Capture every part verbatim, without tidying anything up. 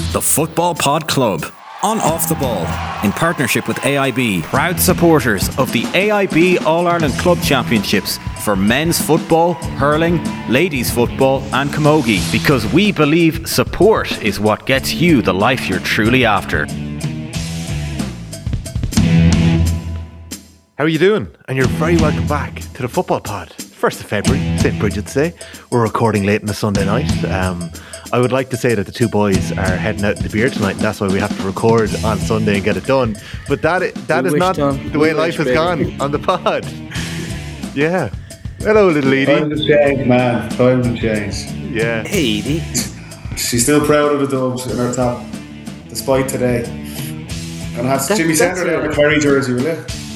The Football Pod Club. On Off the Ball, in partnership with A I B, proud supporters of the A I B All-Ireland Club Championships for men's football, hurling, ladies football and camogie, because we believe support is what gets you the life you're truly after. How are you doing? And you're very welcome back to the Football Pod. first of February, Saint Bridget's Day. We're recording late on a Sunday night. Um, I would like to say that the two boys are heading out to the beer tonight, and that's why we have to record on Sunday and get it done. But that that is not the way life has gone on the pod. Yeah. Hello, little Edie. Time to change, man. Time to change. Yeah. Hey, Edie. She's still proud of the Dubs in her top, despite today. And that's that, Jimmy Centre there in a Kerry jersey, will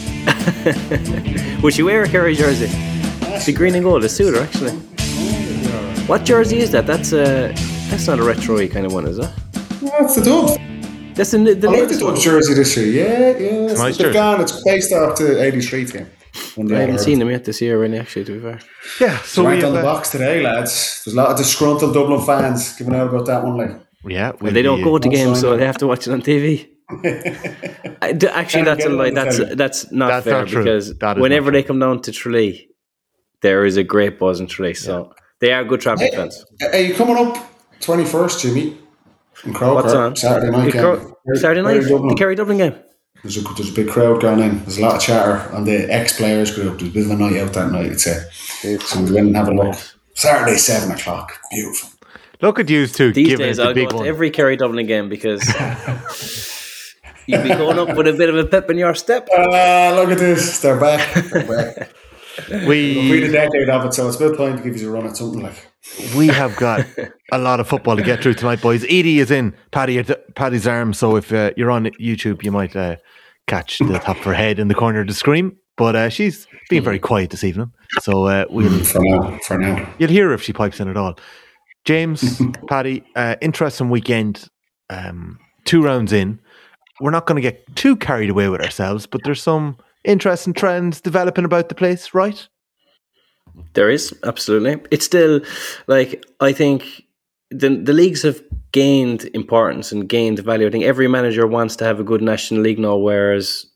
you? Would you wear a Kerry jersey? The green and gold, a suitor, actually. What jersey is that? That's a that's not a retro-y kind of one, is it? That's the Dubs. That's the, the I like the Dubs jersey this year. Yeah, yeah. It's nice jersey. Gone. It's based off the eighty-three team. I haven't seen them yet this year, really, actually, to be fair. Yeah, so, so we went on the uh, box today, lads. There's a lot of disgruntled Dublin fans giving out about that one, like. Yeah, well, they don't go to games, so they have to watch it on T V. Actually, that's a lie. That's that's not that's fair not true. Because that whenever they come down to Tralee, there is a great buzz in Tralee. So yeah. They are good Trafford hey, fans. Are you coming up twenty-first, Jimmy? In Croker, what's on Saturday night? Cro- Saturday night, the Kerry Dublin game. There's a, there's a big crowd going in. There's a lot of chatter on the ex-players group. There's a bit of a night out that night, I'd say. So we'll go in and have a look. Saturday, seven o'clock. Beautiful. Look at you two. These days, I'll go to every Kerry Dublin game because you'll be going up with a bit of a pep in your step. Ah, uh, look at this. They're back. They're back. We We'll read a decade of it, so it's about time to give you a run at something like. We have got a lot of football to get through tonight, boys. Edie is in Paddy, Paddy's arm, so if uh, you're on YouTube, you might uh, catch the top of her head in the corner of the screen. But uh, she's being very quiet this evening, so uh, we'll for now. For now, you'll hear her if she pipes in at all. James, Paddy, uh, interesting weekend. Um, two rounds in, we're not going to get too carried away with ourselves, but there's some interesting trends developing about the place, right? There is, absolutely. It's still, like, I think the the leagues have gained importance and gained value. I think every manager wants to have a good National League now, whereas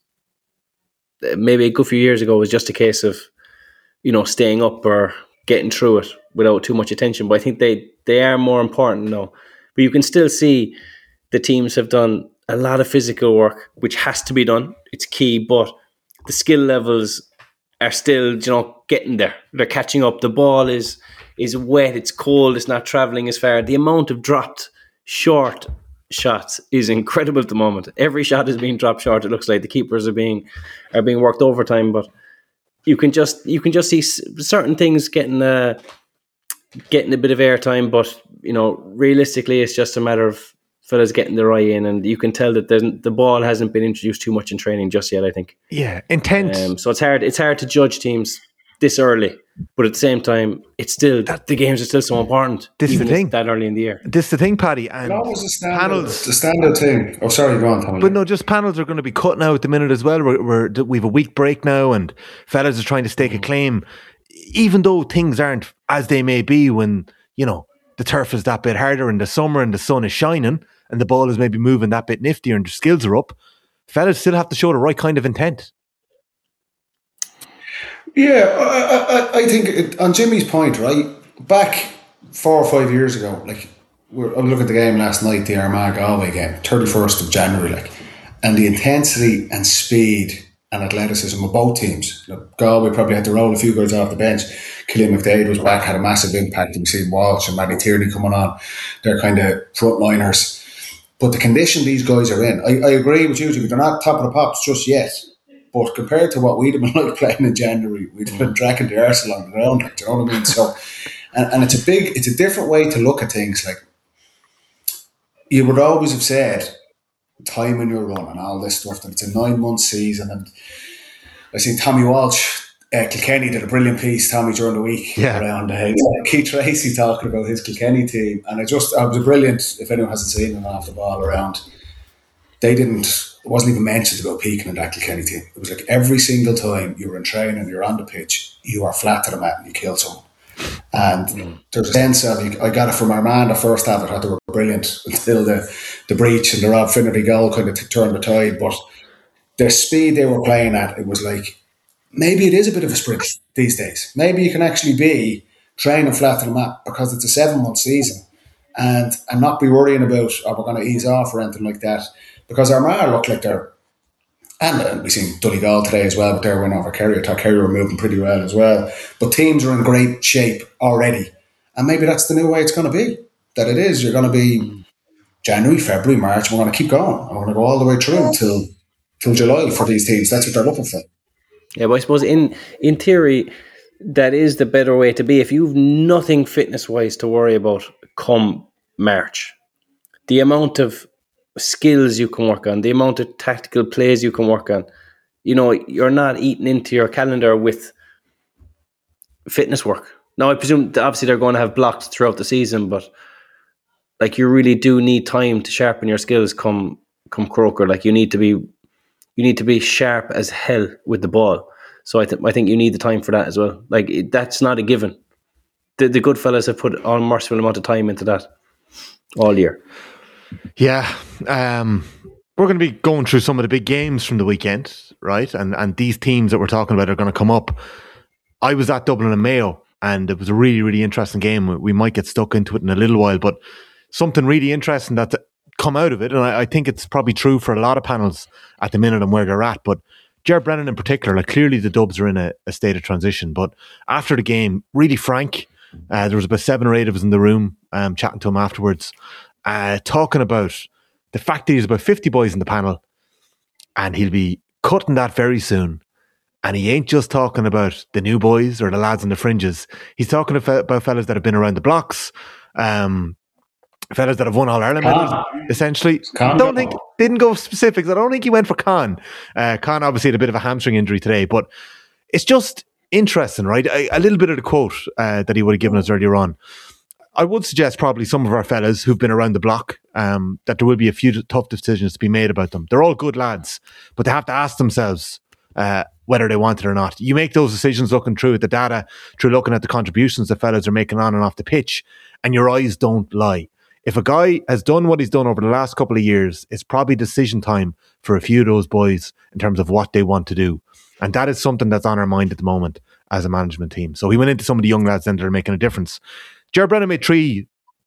maybe a good few years ago it was just a case of, you know, staying up or getting through it without too much attention. But I think they, they are more important now. But you can still see the teams have done a lot of physical work, which has to be done. It's key, but the skill levels are still, you know, getting there. They're catching up. The ball is is wet, it's cold, it's not travelling as far. The amount of dropped short shots is incredible at the moment. Every shot is being dropped short. It looks like the keepers are being are being worked overtime, but you can just you can just see certain things getting uh, getting a bit of airtime. But you know, realistically, it's just a matter of fellas getting their eye in, and you can tell that the ball hasn't been introduced too much in training just yet, I think. Yeah, intense. Um, so it's hard it's hard to judge teams this early, but at the same time, it's still that the games are still so important. This is the thing. That early in the year. This is the thing, Paddy. And always a standard, panels, the standard thing. Oh, sorry, go on, Tommy. But no, just panels are going to be cut now at the minute as well. We're, we're we've a week break now, and fellas are trying to stake a claim, even though things aren't as they may be when, you know, the turf is that bit harder in the summer and the sun is shining and the ball is maybe moving that bit niftier and the skills are up. Fellas still have to show the right kind of intent. Yeah, I, I, I think it, on Jimmy's point, right, back four or five years ago, like, we're, I was looking at the game last night, the Armagh Galway game, thirty-first of January, like, and the intensity and speed and athleticism of both teams. You know, Galway probably had to roll a few guys off the bench. Killian McDade was back, had a massive impact. We've seen Walsh and Matty Tierney coming on. They're kind of frontliners. But the condition these guys are in, I, I agree with you, they're not top of the pops just yet. But compared to what we'd have been like playing in January, we'd have been dragging the arse along the ground. Like, do you know what I mean? So, and, and it's a big, it's a different way to look at things. Like, you would always have said, time in your run and all this stuff, and it's a nine month season. And I seen Tommy Walsh, uh, Kilkenny did a brilliant piece, Tommy, during the week yeah. around uh, Keith Tracy talking about his Kilkenny team, and it just it was a brilliant. If anyone hasn't seen them off the ball around, they didn't. It wasn't even mentioned about peaking in that Kilkenny team. It was like every single time you were in training, you're on the pitch, you are flat to the mat and you kill someone. And mm. there's a sense of, I got it from Armand the first half, I thought they were brilliant until the, the breach and the Rob Finnerty goal kind of t- turned the tide. But the speed they were playing at, it was like, maybe it is a bit of a sprint these days. Maybe you can actually be training flat to the mat because it's a seven-month season and, and not be worrying about, oh, we're going to ease off or anything like that. Because Armagh look like they're, and uh, we've seen Donegal today as well, but they're winning over Kerry. I thought Kerry were moving pretty well as well. But teams are in great shape already. And maybe that's the new way it's going to be. That it is. You're going to be January, February, March. We're going to keep going. We're going to go all the way through until, until July for these teams. That's what they're looking for. Yeah, but I suppose in, in theory, that is the better way to be. If you've nothing fitness-wise to worry about come March, the amount of skills you can work on, the amount of tactical plays you can work on, you know, you're not eating into your calendar with fitness work. Now, I presume obviously they're going to have blocks throughout the season, but like you really do need time to sharpen your skills come come Croker. Like you need to be you need to be sharp as hell with the ball. So I think I think you need the time for that as well. Like it, that's not a given. The the good fellas have put an unmerciful amount of time into that all year. Yeah, um, we're going to be going through some of the big games from the weekend, right? And and these teams that we're talking about are going to come up. I was at Dublin and Mayo, and it was a really, really interesting game. We might get stuck into it in a little while, but something really interesting that's come out of it, and I, I think it's probably true for a lot of panels at the minute and where they're at, but Ger Brennan in particular, like clearly the Dubs are in a, a state of transition, but after the game, really frank, uh, there was about seven or eight of us in the room um, chatting to him afterwards, Uh, talking about the fact that he's about fifty boys in the panel and he'll be cutting that very soon. And he ain't just talking about the new boys or the lads on the fringes. He's talking about fellas that have been around the blocks, um, fellas that have won All-Ireland medals, essentially. I don't think, didn't go specifics. I don't think he went for Khan. Uh, Khan obviously had a bit of a hamstring injury today, but it's just interesting, right? A, a little bit of the quote uh, that he would have given us earlier on. I would suggest probably some of our fellas who've been around the block, um, that there will be a few tough decisions to be made about them. They're all good lads, but they have to ask themselves uh, whether they want it or not. You make those decisions looking through at the data, through looking at the contributions the fellas are making on and off the pitch, and your eyes don't lie. If a guy has done what he's done over the last couple of years, it's probably decision time for a few of those boys in terms of what they want to do. And that is something that's on our mind at the moment as a management team. So he went into some of the young lads then that are making a difference. Ger Brennan made three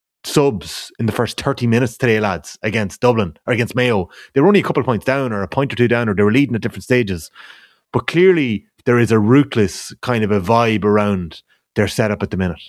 subs in the first thirty minutes today, lads, against Dublin or against Mayo. They were only a couple of points down or a point or two down, or they were leading at different stages. But clearly there is a ruthless kind of a vibe around their setup at the minute.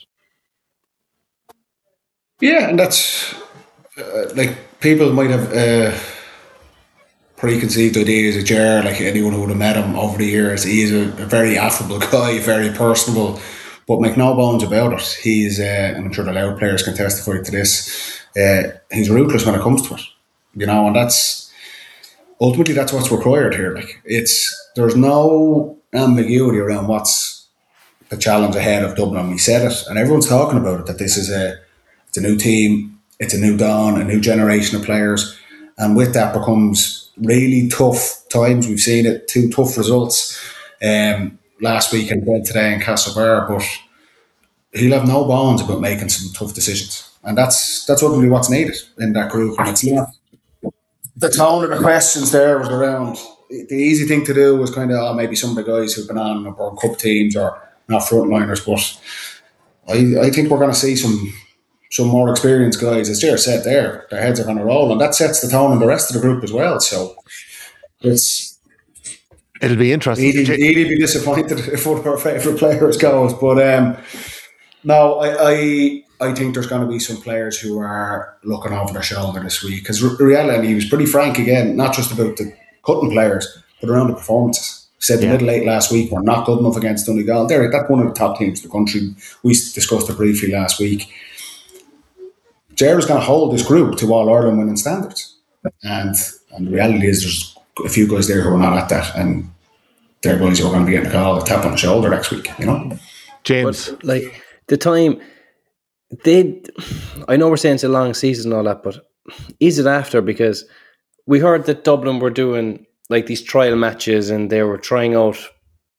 Yeah, and that's uh, like people might have uh, preconceived ideas of Ger, like anyone who would have met him over the years. He is a, a very affable guy, very personable. But make no bones about it, he's, uh, and I'm sure the Louth players can testify to this, uh, he's ruthless when it comes to it. You know, and that's, ultimately that's what's required here. Like, it's, there's no ambiguity around what's the challenge ahead of Dublin. He said it, and everyone's talking about it, that this is a, it's a new team, it's a new dawn, a new generation of players, and with that becomes really tough times. We've seen it, two tough results, um, last week and then today in Castlebar, but he'll have no bones about making some tough decisions, and that's that's ultimately what's needed in that group. And it's not the tone of the questions there was around. The easy thing to do was kind of oh, maybe some of the guys who've been on World Cup teams or not frontliners, but I I think we're going to see some some more experienced guys. As Ger said, there their heads are going to roll, and that sets the tone in the rest of the group as well. So it's. It'll be interesting. He'd, he'd be disappointed if one of our favourite players goes. But um, no, I, I I think there's going to be some players who are looking over their shoulder this week. Because reality, he was pretty frank again, not just about the cutting players, but around the performances. He said the yeah. middle eight last week were not good enough against Donegal. They're, that's one of the top teams in the country. We discussed it briefly last week. Ger is going to hold this group to all Ireland winning standards. And, and the reality is there's a few guys there who are not at that, and they're guys who are going to be getting a call, a tap on the shoulder next week, you know. James, but, like the time they, I know we're saying it's a long season and all that, but is it after? Because we heard that Dublin were doing like these trial matches and they were trying out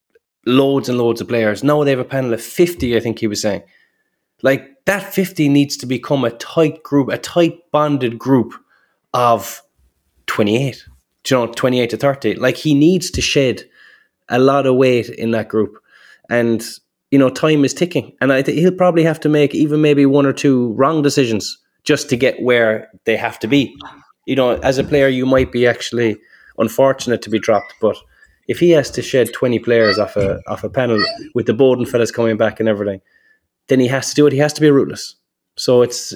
loads and loads of players. Now they have a panel of fifty, I think he was saying. Like, that fifty needs to become a tight group, a tight bonded group of twenty-eight. Do you know, twenty-eight to thirty. Like, he needs to shed a lot of weight in that group. And, you know, time is ticking. And I think he'll probably have to make even maybe one or two wrong decisions just to get where they have to be. You know, as a player, you might be actually unfortunate to be dropped, but if he has to shed twenty players off a off a panel with the Bowden fellas coming back and everything, then he has to do it. He has to be ruthless. So it's...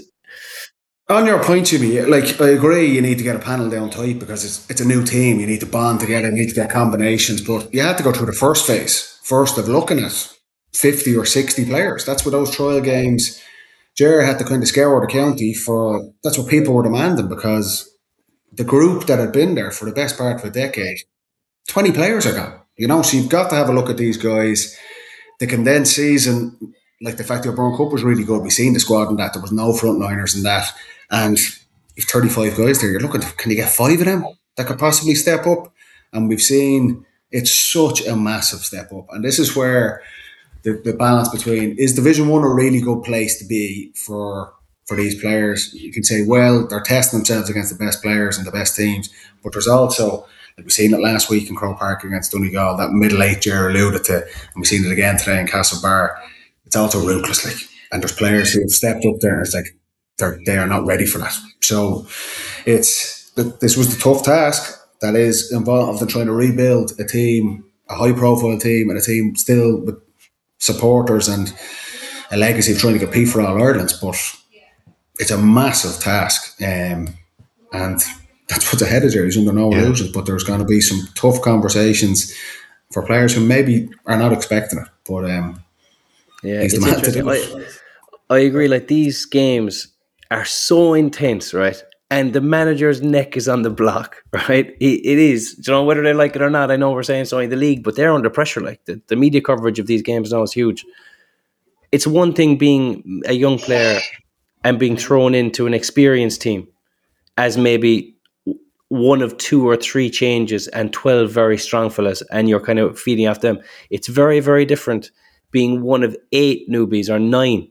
On your point, Jimmy, like, I agree you need to get a panel down tight because it's it's a new team. You need to bond together, you need to get combinations, but you have to go through the first phase, first of looking at fifty or sixty players. That's what those trial games... Ger had to kind of scour the county for... That's what people were demanding, because the group that had been there for the best part of a decade, twenty players are gone. You know, so you've got to have a look at these guys. The condensed season, like the fact that Burn Cup was really good. We've seen the squad and that. There was no frontliners in that. And if thirty-five guys there, you're looking, can you get five of them that could possibly step up? And we've seen it's such a massive step up. And this is where the, the balance between, is Division One a really good place to be for for these players? You can say, well, they're testing themselves against the best players and the best teams. But there's also, like we've seen it last week in Croke Park against Donegal, that middle eight Ger alluded to, and we've seen it again today in Castlebar. It's also ruthless, like, and there's players who have stepped up there and it's like they're they are not ready for that. So it's this was the tough task that is involved in trying to rebuild a team, a high profile team, and a team still with supporters and a legacy of trying to compete for All Irelands. But it's a massive task, um, and that's what's ahead of there. He's under no yeah. illusions, but there's going to be some tough conversations for players who maybe are not expecting it. But um, yeah, it's interesting. I, I agree. Like, these games are so intense, right? And the manager's neck is on the block, right? It, it is. You know, whether they like it or not, I know we're saying so in the league, but they're under pressure. Like, the, the media coverage of these games now is huge. It's one thing being a young player and being thrown into an experienced team as maybe one of two or three changes and twelve very strong fellas, and you're kind of feeding off them. It's very, very different being one of eight newbies or nine.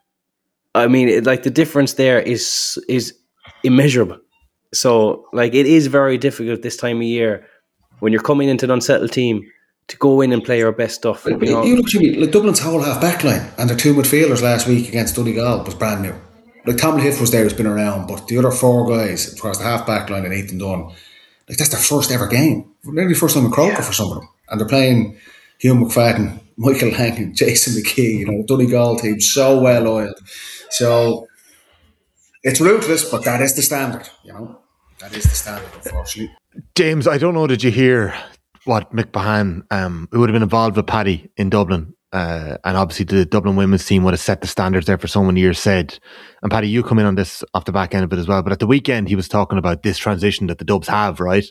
I mean, it, like, the difference there is is immeasurable. So, like, it is very difficult this time of year when you're coming into an unsettled team to go in and play your best stuff. You, you know? you look to me, like, Dublin's whole half back line and their two midfielders last week against Donegal was brand new. Like, Tom Hiff was there, who's been around, but the other four guys across the half back line and Ethan Dunn, like, that's their first ever game. Maybe the first time in Croker yeah. for some of them. And they're playing Hugh McFadden, Michael Lang, Jason McKee, you know, Donegal team, so well oiled. So it's ruthless, but that is the standard, you know. That is the standard, unfortunately. James, I don't know, did you hear what Mick Bahan, um, who would have been involved with Paddy in Dublin, uh, and obviously the Dublin women's team would have set the standards there for so many years, said, and Paddy, you come in on this off the back end of it as well, but at the weekend he was talking about this transition that the Dubs have, right?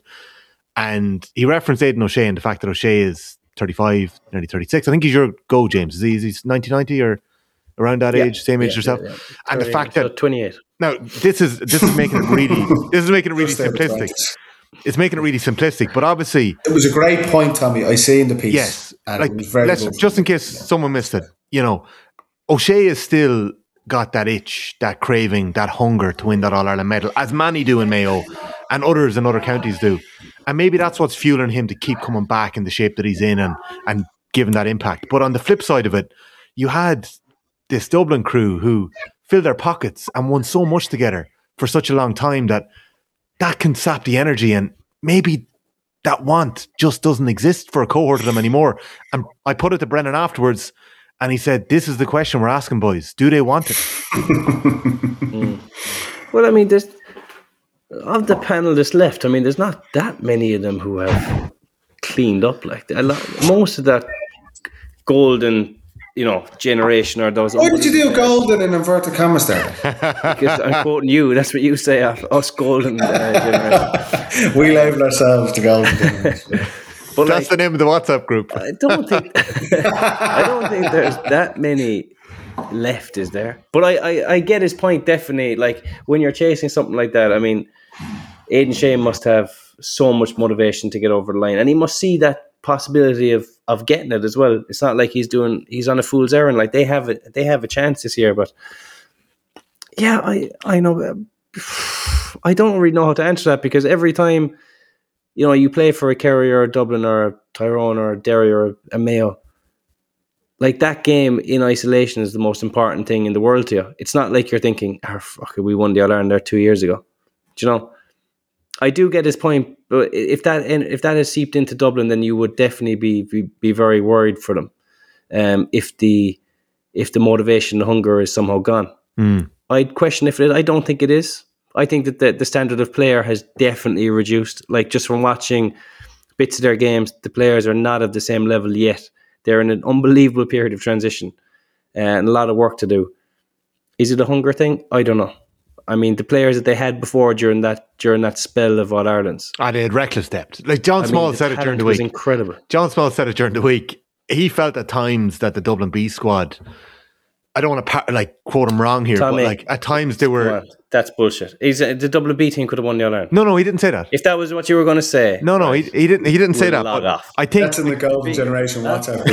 And he referenced Aidan O'Shea and the fact that O'Shea is thirty-five, nearly thirty-six. I think he's your go, James. Is he, is he nineteen ninety or around that yeah, age, same age yeah, yourself? Yeah, yeah. And the fact that twenty-eight. Now this is this is making it really this is making it really simplistic. It's making it really simplistic, but obviously it was a great point, Tommy. I see in the piece. Yes, and like let's just in case yeah. someone missed it. You know, O'Shea has still got that itch, that craving, that hunger to win that All Ireland medal, as many do in Mayo, and others in other counties do. And maybe that's what's fueling him to keep coming back in the shape that he's in and and giving that impact. But on the flip side of it, you had this Dublin crew who filled their pockets and won so much together for such a long time that that can sap the energy, and maybe that want just doesn't exist for a cohort of them anymore. And I put it to Brennan afterwards, and he said, this is the question we're asking, boys. Do they want it? mm. Well, I mean, there's of the panel that's left, I mean, there's not that many of them who have cleaned up like that. A lot, most of that golden, you know, generation or those. Why did you do golden in inverted commas there? Because I'm quoting you. That's what you say of us golden uh, generation. We label ourselves the golden generation. But that's like, the name of the WhatsApp group. I don't think. I don't think there's that many left, is there? But I, I, I get his point definitely. Like, when you're chasing something like that, I mean, Aidan Shea must have so much motivation to get over the line, and he must see that possibility of of getting it as well. It's not like he's doing he's on a fool's errand. Like they have it, they have a chance this year. But yeah, I I know I don't really know how to answer that, because every time, you know, you play for a Kerry or a Dublin or a Tyrone or a Derry or a Mayo, like that game in isolation is the most important thing in the world to you. It's not like you're thinking, oh, fuck it, we won the All-Ireland there two years ago. Do you know? I do get his point, but if that if that has seeped into Dublin, then you would definitely be be, be very worried for them. Um, if the if the motivation, the hunger is somehow gone, mm. I'd question if it is. I don't think it is. I think that the, the standard of player has definitely reduced. Like, just from watching bits of their games, the players are not of the same level yet. They're in an unbelievable period of transition uh, and a lot of work to do. Is it a hunger thing? I don't know. I mean, the players that they had before during that during that spell of All Ireland's, ah, they had reckless depth. Like John I Small mean, said it during the week. Incredible. John Small said it during the week. He felt at times that the Dublin B squad, I don't want to like quote him wrong here, Tommy, but like at times they were. Well, that's bullshit. He's, uh, the Dublin B team could have won the All Ireland. No, no, he didn't say that. If that was what you were going to say, no, no, right, he, he didn't. He didn't say that. But off. I think that's in the golden generation WhatsApp.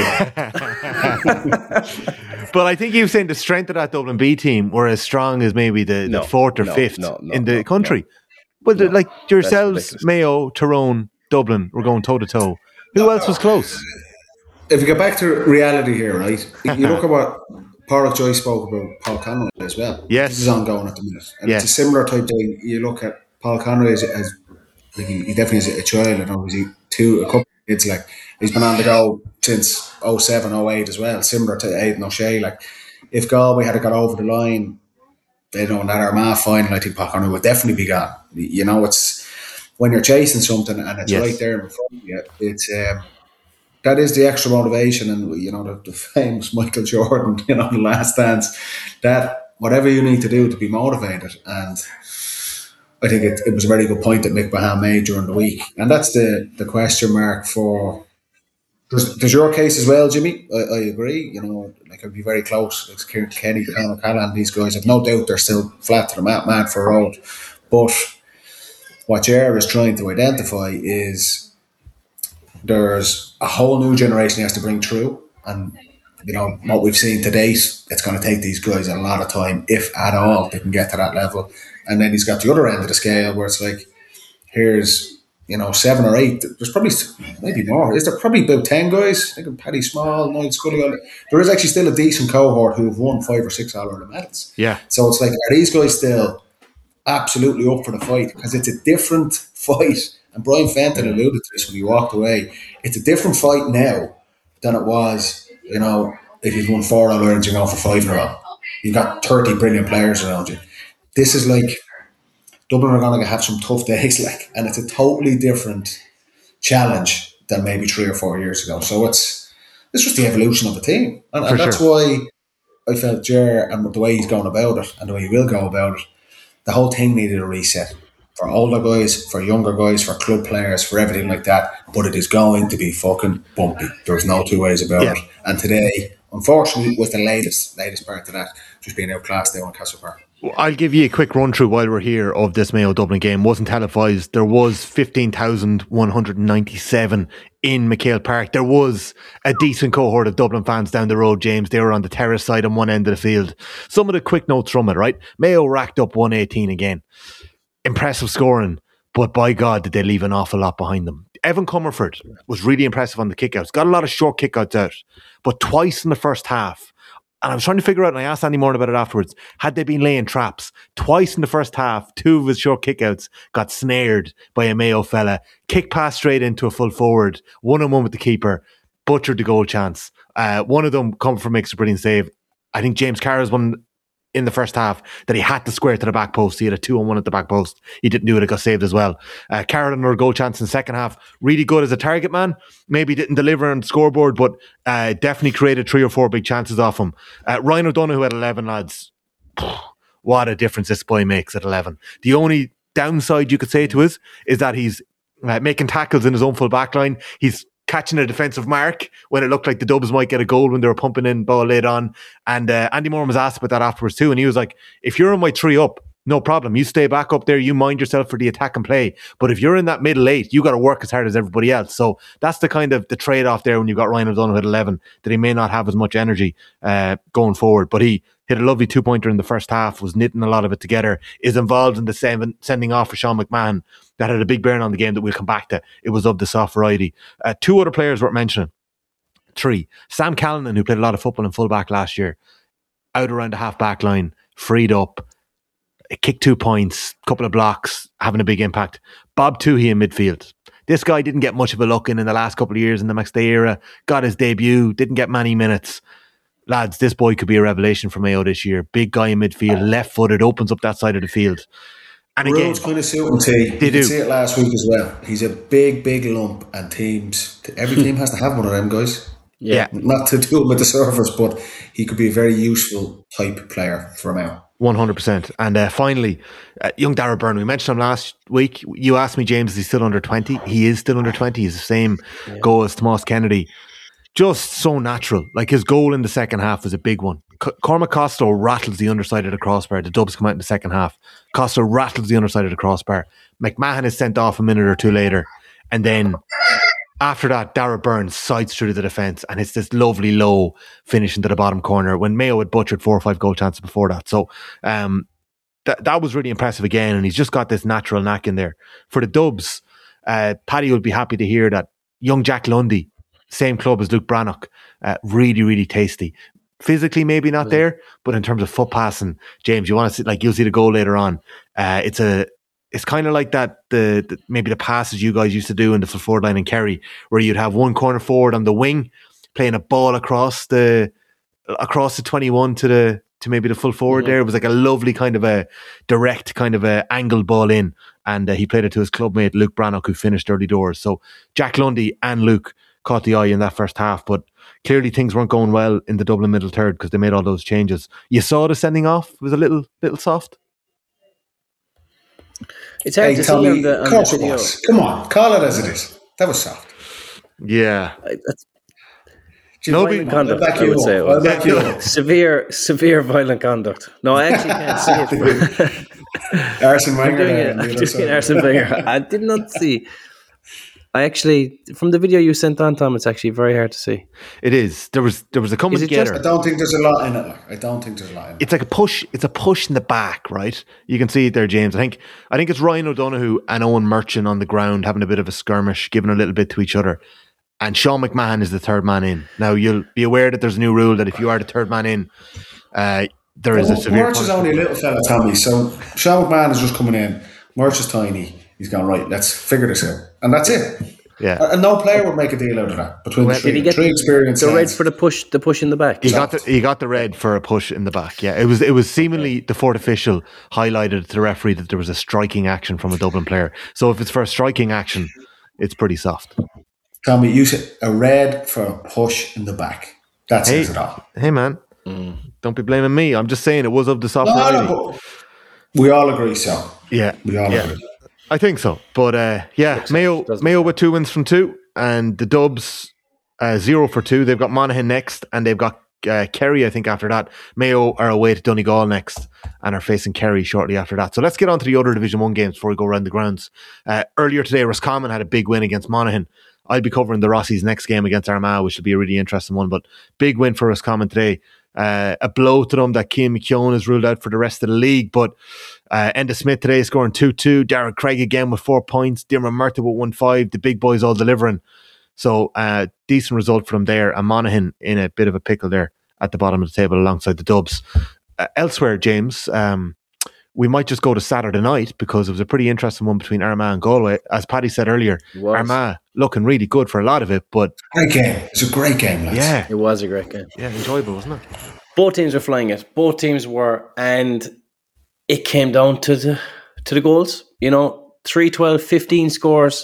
But I think he was saying the strength of that Dublin B team were as strong as maybe the, no, the fourth or no, fifth no, no, in the no, country. No. But no, like yourselves, Mayo, Tyrone, Dublin, were going toe to toe. Who else was close? If you get back to reality here, right? You look at what Pádraig Joy spoke about Paul Conroy as well. Yes. This is ongoing at the minute. And yes. It's a similar type thing. You look at Paul Conroy as, as like he, he definitely is a child. I know he's two, a couple of kids, like he's been on the go since oh seven, oh eight as well, similar to Aidan O'Shea. Like if Galway had got over the line, they know that Armagh final, I think Paul Conroy would definitely be gone. You know, it's when you're chasing something and it's yes. right there in front of you, it's um, that is the extra motivation. And you know, the, the famous Michael Jordan, you know, the last dance, that whatever you need to do to be motivated. And I think it, it was a very good point that Mick Bahan made during the week. And that's the, the question mark for does, does your case as well, Jimmy? I, I agree. You know, like I'd be very close. Like Kenny, Conor Callan, these guys, I've no doubt they're still flat to the mat, mad for a road. But what Ger is trying to identify is there's a whole new generation he has to bring through. And, you know, what we've seen to date, it's going to take these guys a lot of time, if at all, they can get to that level. And then he's got the other end of the scale where it's like, here's, you know, seven or eight. There's probably, maybe more. Is there probably about ten guys? I think Paddy Small, Niall Scully. There is actually still a decent cohort who have won five or six All-Ireland medals. Yeah. So it's like, are these guys still absolutely up for the fight? Because it's a different fight. And Brian Fenton alluded to this when he walked away. It's a different fight now than it was, you know, if you've won four All-Irelands, you're going for five in a row. You've got thirty brilliant players around you. This is like, Dublin are going to have some tough days, like, and it's a totally different challenge than maybe three or four years ago. So it's it's just the evolution of the team. And, and that's sure. why I felt Ger and the way he's going about it and the way he will go about it, the whole thing needed a reset. For older guys, for younger guys, for club players, for everything like that. But it is going to be fucking bumpy. There's no two ways about yeah. it. And today, unfortunately, was the latest latest part of that, just being outclassed there on Castle Park. I'll give you a quick run through while we're here of this Mayo Dublin game. It wasn't televised. There was fifteen thousand one hundred ninety-seven in McHale Park. There was a decent cohort of Dublin fans down the road, James. They were on the terrace side on one end of the field. Some of the quick notes from it, right? Mayo racked up one eighteen again. Impressive scoring, but by God, did they leave an awful lot behind them. Evan Comerford was really impressive on the kickouts. Got a lot of short kickouts out, but twice in the first half. And I was trying to figure out, and I asked Andy Moran about it afterwards, had they been laying traps? Twice in the first half, two of his short kickouts got snared by a Mayo fella. Kick pass straight into a full forward, one-on-one with the keeper, butchered the goal chance. Uh, one of them come from makes a brilliant save. I think James Carr's one in the first half that he had to square to the back post. He had a two-on-one at the back post. He didn't do it. It got saved as well. Uh, Carroll another goal chance in the second half. Really good as a target man. Maybe didn't deliver on the scoreboard, but uh, definitely created three or four big chances off him. Uh, Ryan O'Donoghue had eleven, lads. What a difference this boy makes at eleven. The only downside you could say to us is that he's uh, making tackles in his own full back line. He's catching a defensive mark when it looked like the Dubs might get a goal when they were pumping in ball late on. And uh, Andy Moran was asked about that afterwards too. And he was like, if you're on my three up no problem. You stay back up there. You mind yourself for the attack and play. But if you're in that middle eight, you got to work as hard as everybody else. So that's the kind of the trade-off there when you've got Ryan O'Donoghue at eleven, that he may not have as much energy uh, going forward. But he hit a lovely two-pointer in the first half, was knitting a lot of it together, is involved in the seven, sending off for Sean McMahon. That had a big bearing on the game that we'll come back to. It was of the soft variety. Uh, two other players worth mentioning. Three. Sam Callanan, who played a lot of football in full-back last year, out around the half-back line, freed up, kicked two points, couple of blocks, having a big impact. Bob Toohey in midfield. This guy didn't get much of a look in in the last couple of years in the McStay era. Got his debut, didn't get many minutes. Lads, this boy could be a revelation for Mayo this year. Big guy in midfield, left-footed, opens up that side of the field. And again, Rules kind of suit him, T. They you do. could see it last week as well. He's a big, big lump, and teams, every team has to have one of them guys. Yeah. Not to do it with the surface, but he could be a very useful type player for Mayo. one hundred percent. And uh, finally, uh, young Darragh Byrne. We mentioned him last week. You asked me, James, is he still under twenty? He is still under twenty. He's the same yeah. goal as Tomas Kennedy. Just so natural. Like, his goal in the second half was a big one. C- Cormac Costello rattles the underside of the crossbar. The Dubs come out in the second half. Costello rattles the underside of the crossbar. McMahon is sent off a minute or two later. And then after that, Darragh Byrne sides through the defence, and it's this lovely low finish into the bottom corner when Mayo had butchered four or five goal chances before that. So um, that that was really impressive again, and he's just got this natural knack in there. For the Dubs, uh, Paddy would be happy to hear that young Jack Lundy, same club as Luke Brannock, uh, really, really tasty. Physically, maybe not there, but in terms of foot passing, James, you want to see, like, you'll see the goal later on. Uh, it's a It's kind of like that, the, the maybe the passes you guys used to do in the full forward line in Kerry, where you'd have one corner forward on the wing playing a ball across the across the twenty-one to the to maybe the full forward. Mm-hmm. There, it was like a lovely kind of a direct kind of a angled ball in, and uh, he played it to his clubmate Luke Brannock, who finished early doors. So Jack Lundy and Luke caught the eye in that first half, but clearly things weren't going well in the Dublin middle third because they made all those changes. You saw the sending off, it was a little little soft. It's hard hey, to Tommy, see on the, on the video. Come on, call it as it is. That was soft. Yeah. I, that's, no, violent conduct, I would say. It was. severe, severe violent conduct. No, I actually can't see it. Arsene Wenger. I'm doing it. I'm doing Arsene Wenger. I did not see. I actually, from the video you sent on, Tom, it's actually very hard to see. It is. There was there was a coming together. I don't think there's a lot in it. Like. I don't think there's a lot in it. It's like a push. It's a push in the back, right? You can see it there, James. I think I think it's Ryan O'Donoghue and Owen Merchant on the ground having a bit of a skirmish, giving a little bit to each other. And Sean McMahon is the third man in. Now, you'll be aware that there's a new rule that if you are the third man in, uh, there is well, a severe... Merch is only a little fella, Tommy. So Sean McMahon is just coming in. Merch is tiny. He's gone, right, let's figure this out. And that's it. Yeah. And no player would make a deal out of that. Between well, the three, did he get three experience the red for the push, the push in the back? He got the, he got the red for a push in the back, yeah. It was it was seemingly the fourth official highlighted to the referee that there was a striking action from a Dublin player. So if it's for a striking action, it's pretty soft. Tommy, you said a red for a push in the back. That says hey, it all. Hey, man. Mm. Don't be blaming me. I'm just saying it was of the soft no, no, we all agree so. Yeah. We all yeah. agree. I think so. But uh, yeah, Mayo Mayo with two wins from two, and the Dubs uh, zero for two. They've got Monaghan next, and they've got uh, Kerry, I think, after that. Mayo are away to Donegal next and are facing Kerry shortly after that. So let's get on to the other Division one games before we go around the grounds. Uh, earlier today, Roscommon had a big win against Monaghan. I'll be covering the Rossies' next game against Armagh, which will be a really interesting one. But big win for Roscommon today. Uh, a blow to them that Cian McKeown is ruled out for the rest of the league. But uh, Enda Smith today scoring two two. Darren Craig again with four points. Diarmaid Murtagh with one five. The big boys all delivering. So uh, decent result from there. And Monaghan in a bit of a pickle there at the bottom of the table alongside the Dubs. Uh, elsewhere, James, um, we might just go to Saturday night because it was a pretty interesting one between Armagh and Galway. As Paddy said earlier, Armagh looking really good for a lot of it. But great game. It's a great game, lads. Yeah. It was a great game. Yeah, enjoyable, wasn't it? Both teams were flying it. Both teams were, and it came down to the to the goals. You know, three twelve, fifteen scores.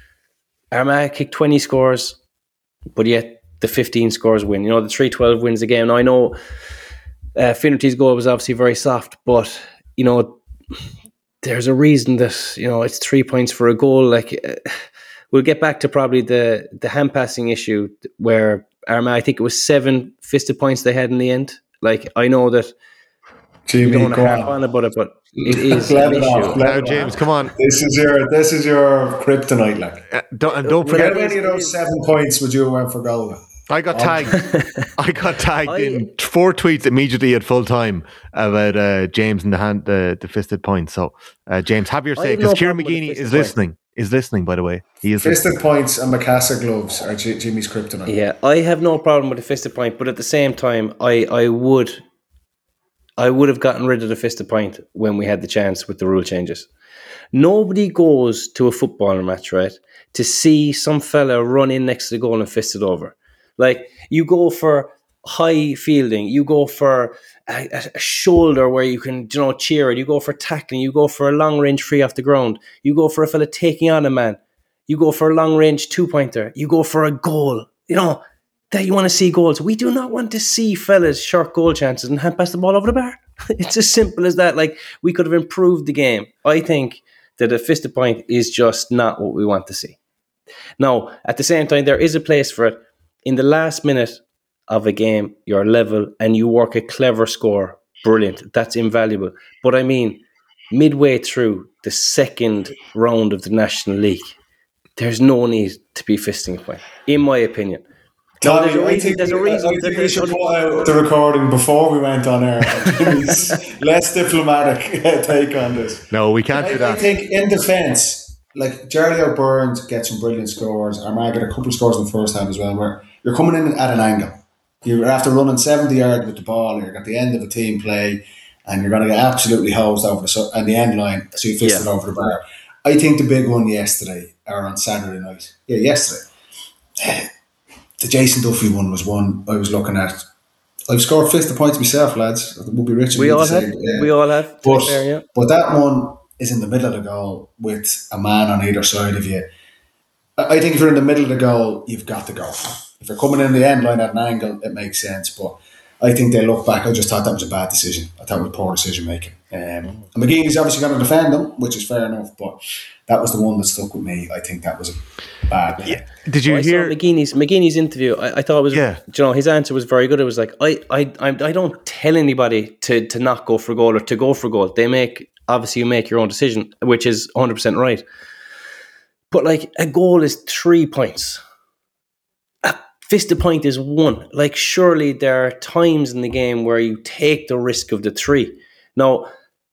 Armagh kicked twenty scores, but yet the fifteen scores win. You know, the three twelve wins the game. Now, I know uh, Finnerty's goal was obviously very soft, but you know, there's a reason that, you know, it's three points for a goal. Like, uh, we'll get back to probably the, the hand passing issue where Armagh, I think it was seven fisted points they had in the end. Like, I know that Jimmy, you don't want to go harp on. on about it, but it is Let an it off, issue. let Now, it James, off. come on. This is your this is your kryptonite, like. Uh, don't, and don't Well, forget, How many of those seven points would you have went for goal? I got tagged. I got tagged I- in four tweets immediately at full time about uh, James and the hand, the, the fisted point. So, uh, James, have your I say have because no Kieran problem with the McGeaney fisted is point. listening. Is listening, by the way. He is listening. Fisted points and Macassar gloves are J- Jimmy's kryptonite. Yeah, I have no problem with the fisted point, but at the same time, I, I would I would have gotten rid of the fisted point when we had the chance with the rule changes. Nobody goes to a football match, right, to see some fella run in next to the goal and fist it over. Like, you go for high fielding, you go for a, a shoulder where you can, you know, cheer it, you go for tackling, you go for a long range free off the ground, you go for a fella taking on a man, you go for a long range two pointer, you go for a goal, you know, that you want to see goals. We do not want to see fellas short goal chances and hand pass the ball over the bar. It's as simple as that. Like, we could have improved the game. I think that a fisted point is just not what we want to see. Now, at the same time, there is a place for it. In the last minute of a game, you're level and you work a clever score. Brilliant. That's invaluable. But I mean, midway through the second round of the National League, there's no need to be fisting a point, in my opinion. No, there's a I reason. think, There's a I reason. think that we there's should only- put out the recording before we went on air. Jimmy's less diplomatic take on this. No, we can't I, do I that. think in defence, like Charlie O'Byrne gets some brilliant scores. Armagh get a couple of scores in the first half as well, where you're coming in at an angle. You're after running seventy yards with the ball, you're at the end of a team play, and you're going to get absolutely hosed over the so- and the end line, so you fist Yeah. it over the bar. I think the big one yesterday, or on Saturday night, yeah, yesterday, the Jason Duffy one was one I was looking at. I've scored fifty points myself, lads. It would be rich of We me to all say, have. yeah. We all have. To But, be fair, yeah. but that one is in the middle of the goal with a man on either side of you. I I think if you're in the middle of the goal, you've got to go. If you're coming in the end line at an angle, it makes sense. But I think they look back. I just thought that was a bad decision. I thought it was poor decision making. Um, and McGee's obviously going to defend them, which is fair enough. But that was the one that stuck with me. I think that was a bad play. Did you I hear? saw McGeaney's McGeaney's interview. I, I thought it was, Yeah. you know, his answer was very good. It was like, I, I, I, I don't tell anybody to to not go for goal or to go for goal. They make obviously you make your own decision, which is one hundred percent right. But like, a goal is three points. A fisted point is one. Like, surely there are times in the game where you take the risk of the three. Now,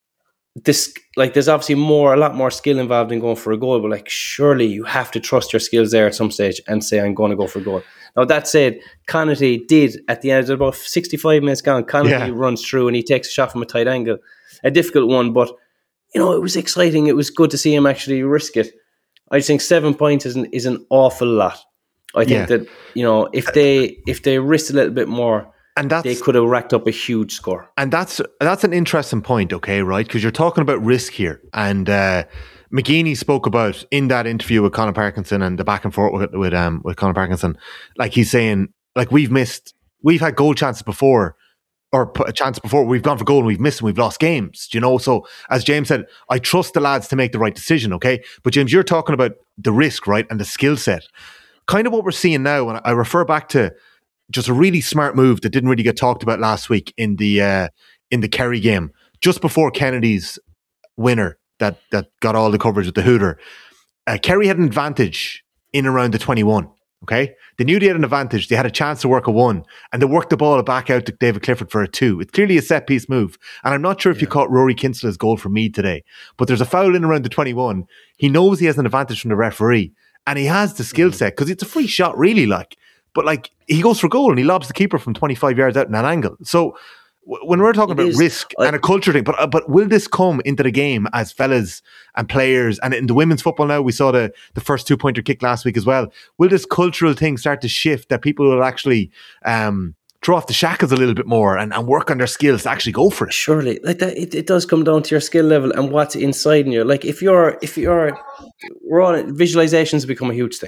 this, like, there's obviously more, a lot more skill involved in going for a goal, but like, surely you have to trust your skills there at some stage and say, I'm going to go for a goal. Now, that said, Connaughton did at the end of about sixty-five minutes gone. Connaughton Yeah. runs through and he takes a shot from a tight angle, a difficult one, but you know, it was exciting. It was good to see him actually risk it. I just think seven points is an, is an awful lot. I think Yeah. that, you know, if they if they risked a little bit more, And that's they could have racked up a huge score. And that's that's an interesting point, okay, right? Because you're talking about risk here. And uh, McGeaney spoke about in that interview with Conor Parkinson and the back and forth with with um with Conor Parkinson, like he's saying, like we've missed, we've had goal chances before, or p- a chance before. We've gone for goal and we've missed and we've lost games. You know, so as James said, I trust the lads to make the right decision, okay. But James, you're talking about the risk, right, and the skill set. Kind of what we're seeing now, and I refer back to just a really smart move that didn't really get talked about last week in the uh, in the Kerry game, just before Kennedy's winner that that got all the coverage with the hooter. Uh, Kerry had an advantage in around the twenty-one. Okay, they knew they had an advantage. They had a chance to work a one, and they worked the ball back out to David Clifford for a two. It's clearly a set piece move, and I'm not sure if you caught Rory Kinsel's goal from Meath today, but there's a foul in around the twenty-one. He knows he has an advantage from the referee, and he has the skill set because it's a free shot, really, like. But like he goes for goal and he lobs the keeper from twenty-five yards out in an angle. So w- when we're talking It about is- risk I- and a culture thing, but uh, but will this come into the game as fellas and players? And in the women's football now, we saw the the first two pointer kick last week as well. Will this cultural thing start to shift that people will actually um, throw off the shackles a little bit more and, and work on their skills to actually go for it? Surely, like that, it, it does come down to your skill level and what's inside in you. Like if you're, if you're, we're on it, visualizations become a huge thing.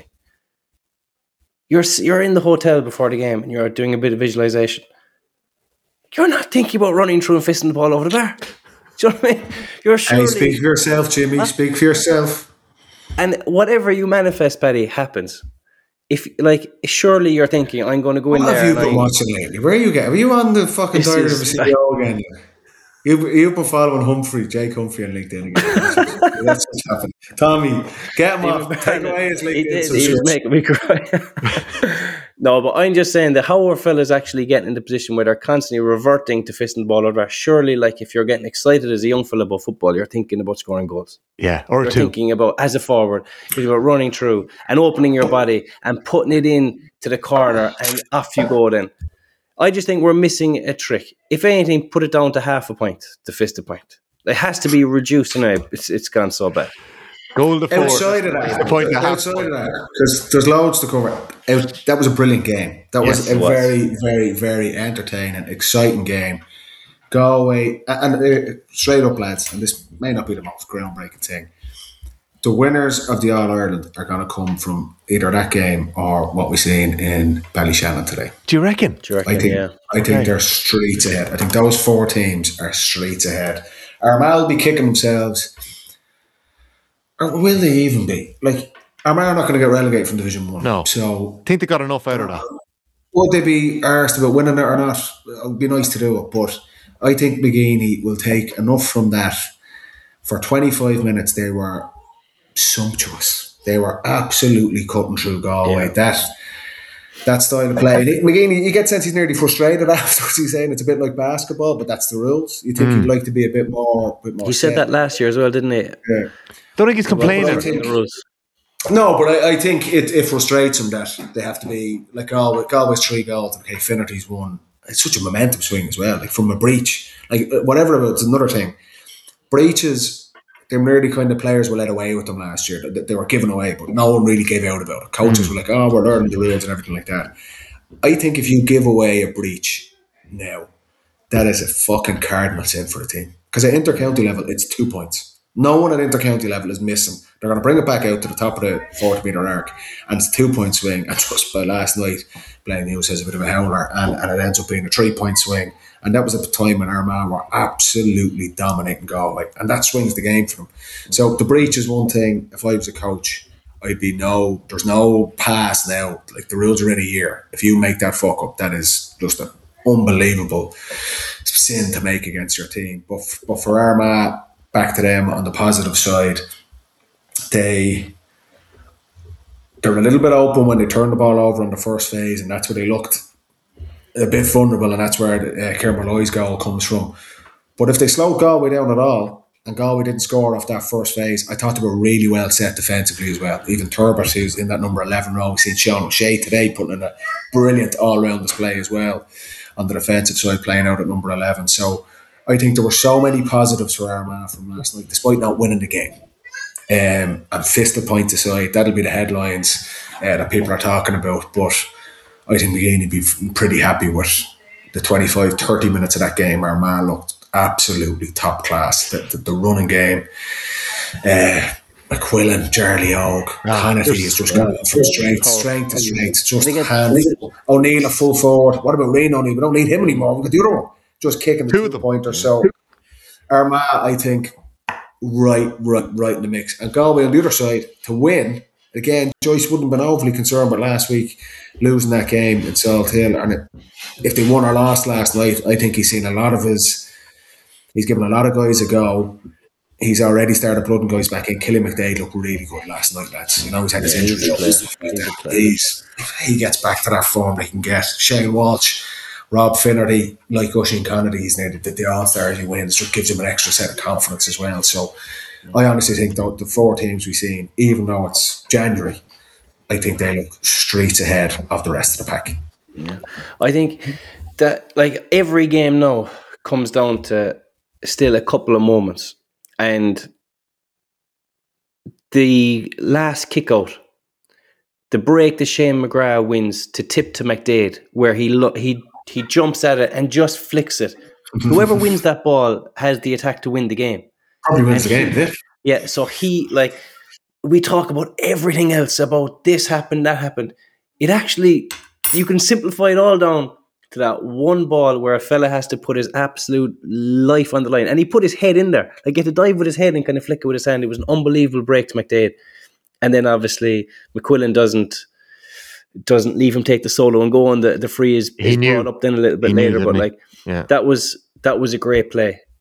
You're s- you're in the hotel before the game and you're doing a bit of visualization. You're not thinking about running through and fisting the ball over the bar. Do you know what I mean? You're Hey, surely, speak for yourself, Jimmy. Speak for yourself. and whatever you manifest, Paddy, happens. If like, surely you're thinking, I'm going to go in What there. have you and been I- watching lately? Where are you getting? Are you on the fucking This diary of a is- C E O again? You, you put following Humphrey, Jake Humphrey on LinkedIn again. That's what's, that's what's happened. Tommy, get him off. Take away his LinkedIn. He did. He was making me cry. No, but I'm just saying that how are fellas actually getting in the position where they're constantly reverting to fisting the ball over? Surely, like if you're getting excited as a young fella about football, you're thinking about scoring goals. Yeah, or you're two. Thinking about as a forward, you're about running through and opening your body and putting it in to the corner, and off you go. Then I just think we're missing a trick. If anything, put it down to half a point to fist a point. It has to be reduced now. It's it's gone so bad. Goal to four. Outside of that, the point outside of that, there's, there's loads to cover. It, that was a brilliant game. That was Yes, a was. very, very, very entertaining, exciting game. Galway, and, and uh, straight up, lads, and this may not be the most groundbreaking thing. The winners of the All Ireland are going to come from either that game or what we've seen in Ballyshannon today. Do you reckon? Do you reckon? I think Yeah. I think Okay. they're streets ahead. I think those four teams are streets ahead. Armagh will be kicking themselves. Or will they even be? Like, Armagh are not going to get relegated from Division One. No. So I think they got enough out of that. would they be arsed about winning it or not? It would be nice to do it, but I think McGeeney will take enough from that. For twenty-five minutes, they were sumptuous. They were absolutely cutting through Galway. Yeah. That that style of play. And he- McGeeney, you get sense he's nearly frustrated afterwards. He's saying it's a bit like basketball, but that's the rules. You think he'd like to be a bit more, bit more He said set. that last year as well, didn't he? Yeah. Don't think he's complaining. Well, I think- The rules. No, but I, I think it, it frustrates him that they have to be like Galway. Galway's three goals. Okay, Finnerty's one. It's such a momentum swing as well. Like from a breach, like whatever. It's another thing. Breaches. They're nearly kind of players were let away with them last year. They, they were given away, but no one really gave out about it. Coaches were like, "Oh, we're learning the rules and everything like that." I think if you give away a breach now, that is a fucking cardinal sin for the team. Because at inter-county level, it's two points. No one at inter-county level is missing. They're going to bring it back out to the top of the forty metre arc, and it's a two-point swing. And just by last night, Blaine Hughes has a bit of a howler, and, and it ends up being a three-point swing. And that was at the time when Armagh were absolutely dominating Galway, and that swings the game for them. So the breach is one thing. If I was a coach, I'd be no, there's no pass now. Like the rules are in a year. If you make that fuck up, that is just an unbelievable sin to make against your team. But but for Armagh, back to them on the positive side, they they're a little bit open when they turned the ball over in the first phase, and that's where they looked a bit vulnerable, and that's where uh, Kieran Malloy's goal comes from. But if they slowed Galway down at all, and Galway didn't score off that first phase, I thought they were really well set defensively as well. Even Turbot, who's in that number eleven row, we've seen Sean O'Shea today putting in a brilliant all-round display as well on the defensive side, playing out at number eleven. So I think there were so many positives for Armagh from last night, despite not winning the game. Um, and fist the point aside, that'll be the headlines uh, that people are talking about. But I think McGeeney would be pretty happy with the twenty-five, thirty minutes of that game. Armagh looked absolutely top class. The, the, the running game, uh, McQuillan, Charlie Oak, Hannity is just going from strength, strength to strength. Just hands. O'Neill a full forward. What about Rain O'Neill? We don't need him anymore. We've got the other one. Just kicking the Two of two them. pointer. So Armagh, I think, right, right, right in the mix. And Galway on the other side to win. Again, Joyce wouldn't have been overly concerned about last week losing that game in Salt Hill. And it, if they won or lost last night, I think he's seen a lot of his. He's given a lot of guys a go. He's already started blooding guys back in. Killy McDade looked really good last night, lads. You know, he's had his Yeah, he's injury. a player. Stuff like He's a that. player. He's, he gets back to that form he can get. Shane Walsh, Rob Finnerty, like Oisín Kennedy, he's needed the, the All-Stars he wins, just gives him an extra set of confidence as well. So I honestly think that the four teams we've seen, even though it's January, I think they look streets ahead of the rest of the pack. Yeah. I think that like every game now comes down to still a couple of moments, and the last kick out, the break that Shane McGrath wins to tip to McDade, where he lo- he he jumps at it and just flicks it. Whoever wins that ball has the attack to win the game. Probably wins the And game, did Yeah, so he, like, we talk about everything else, about this happened, that happened. It actually, you can simplify it all down to that one ball where a fella has to put his absolute life on the line. And he put his head in there. Like, he had to dive with his head and kind of flick it with his hand. It was an unbelievable break to McDade. And then, obviously, McQuillan doesn't doesn't leave him take the solo and go on. The, the free is, He is knew. brought up then a little bit He knew, later. But, didn't he? like, Yeah. that was that was a great play.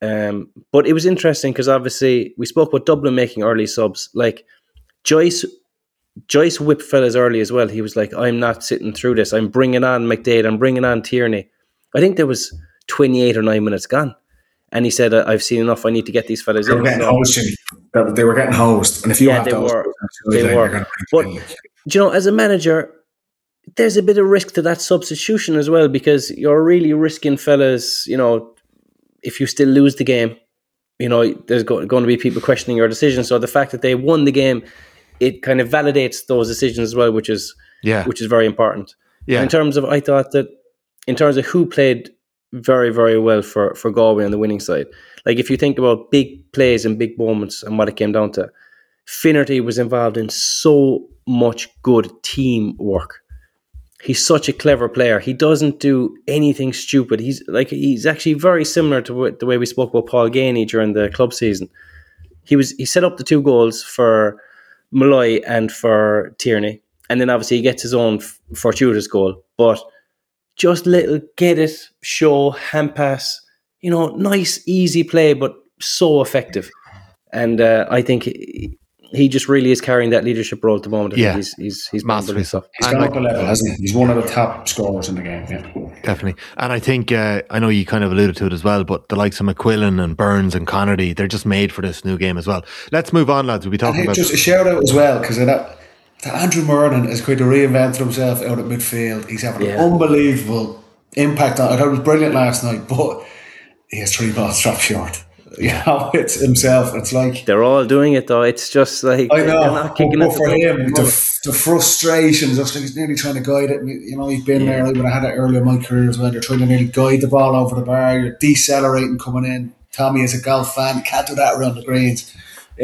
Um, but it was interesting because obviously we spoke about Dublin making early subs. Like Joyce, Joyce whipped fellas early as well. He was like, "I'm not sitting through this. I'm bringing on McDade. I'm bringing on Tierney." I think there was twenty-eight or nine minutes gone, and he said, "I've seen enough. I need to get these fellas they in." were getting So, hosed, Jimmy. They were getting hosed, and if you yeah, have they those, were. they They were. But you know, as a manager, there's a bit of risk to that substitution as well, because you're really risking fellas, you know, if you still lose the game, you know, there's go- going to be people questioning your decision. So the fact that they won the game, it kind of validates those decisions as well, which is Yeah. which is very important. Yeah. In terms of, I thought that in terms of who played very, very well for, for Galway on the winning side, like if you think about big plays and big moments and what it came down to, Finnerty was involved in so much good teamwork. He's such a clever player. He doesn't do anything stupid. He's like he's actually very similar to what, the way we spoke about Paul Ganey during the club season. He was he set up the two goals for Malloy and for Tierney, and then obviously he gets his own fortuitous goal. But just little get it, show, hand pass, you know, nice, easy play, but so effective. And uh, I think he, he just really is carrying that leadership role at the moment. I Yeah. think he's he's he's Massively stuff. He's And gone like- up a level, hasn't he? He's one of the top scorers in the game. Yeah. Definitely. And I think, uh, I know you kind of alluded to it as well, but the likes of McQuillan and Burns and Connerty, they're just made for this new game as well. Let's move on, lads. We'll be talking Hey, about... just a shout out as well, because that, that Andrew Murnan is going to reinvent himself out at midfield. He's having Yeah. an unbelievable impact on. I thought it was brilliant last night, but he has three balls dropped short. You know, it's himself. It's like They're all doing it though. It's just like I know, they're not kicking but it. for him, the, the frustration, just like he's nearly trying to guide it. You know, he's been there. I would have had it earlier in my career as well. They're trying to nearly guide the ball over the bar. You're decelerating coming in. Tommy is a golf fan. Can't do that around the greens.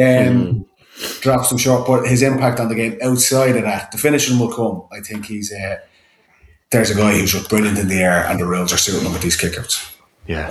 Um, drops them short, but his impact on the game outside of that, the finishing will come. I think he's uh, there's a guy who's brilliant in the air, and the rules are suiting him with these kickouts. Yeah.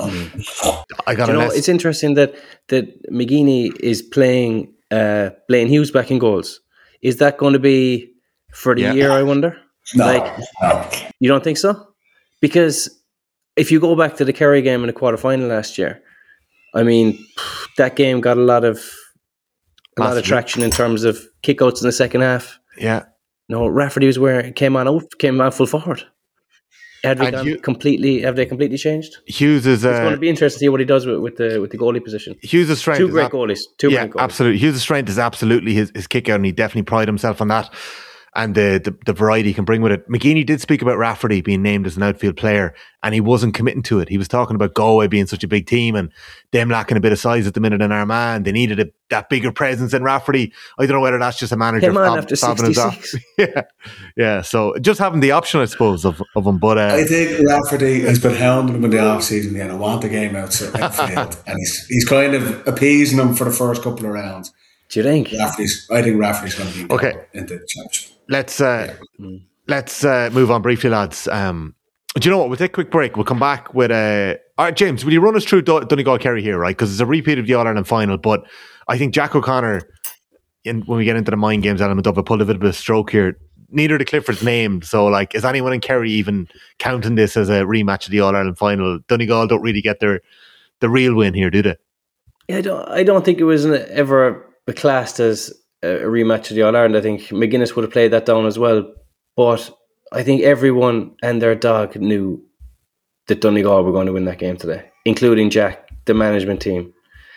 I got You a know, list. it's interesting that that McGeaney is playing uh, Blaine Hughes back in goals. Is that going to be for the Yeah. year? I wonder. No, Like, no. you don't think so? Because if you go back to the Kerry game in the quarterfinal last year, I mean, that game got a lot of a lot of Massively. traction in terms of kickouts in the second half. Yeah. No, Rafferty was where came on out, came on full forward. Have they And gone you- completely? Have they completely changed? Hughes is... It's going Uh, to be interesting to see what he does with, with the with the goalie position. Hughes' strength Two is great ab- goalies. Two yeah, great goalies. absolutely. Hughes' strength is absolutely his, his kick out, and he definitely pride himself on that. And the, the the variety he can bring with it. McGeaney did speak about Rafferty being named as an outfield player, and he wasn't committing to it. He was talking about Galway being such a big team and them lacking a bit of size at the minute in Armagh, and they needed a, that bigger presence in Rafferty. I don't know whether that's just a manager Came on fob- after fobbing us off. sixty-six. yeah, yeah. So just having the option, I suppose, of of him. But uh, I think Rafferty has been hounding him in the off season. Yeah, I want the game outside outfield, and he's he's kind of appeasing him for the first couple of rounds. Do you think? Rafferty's, I think Rafferty's going to be Okay. into the championship. let's uh, let's uh, move on briefly, lads. Um, do you know what? We'll take a quick break. We'll come back with a. Uh, all right, James, will you run us through Do- Donegal Kerry here, right? Because it's a repeat of the All Ireland final, but I think Jack O'Connor, in, when we get into the mind games element of it, pulled a bit of a stroke here. Neither of the Cliffords named, so like, is anyone in Kerry even counting this as a rematch of the All Ireland final? Donegal don't really get their the real win here, do they? Yeah, I don't. I don't think it was ever classed as a rematch of the All Ireland. I think McGuinness would have played that down as well, but I think everyone and their dog knew that Donegal were going to win that game today, including Jack, the management team.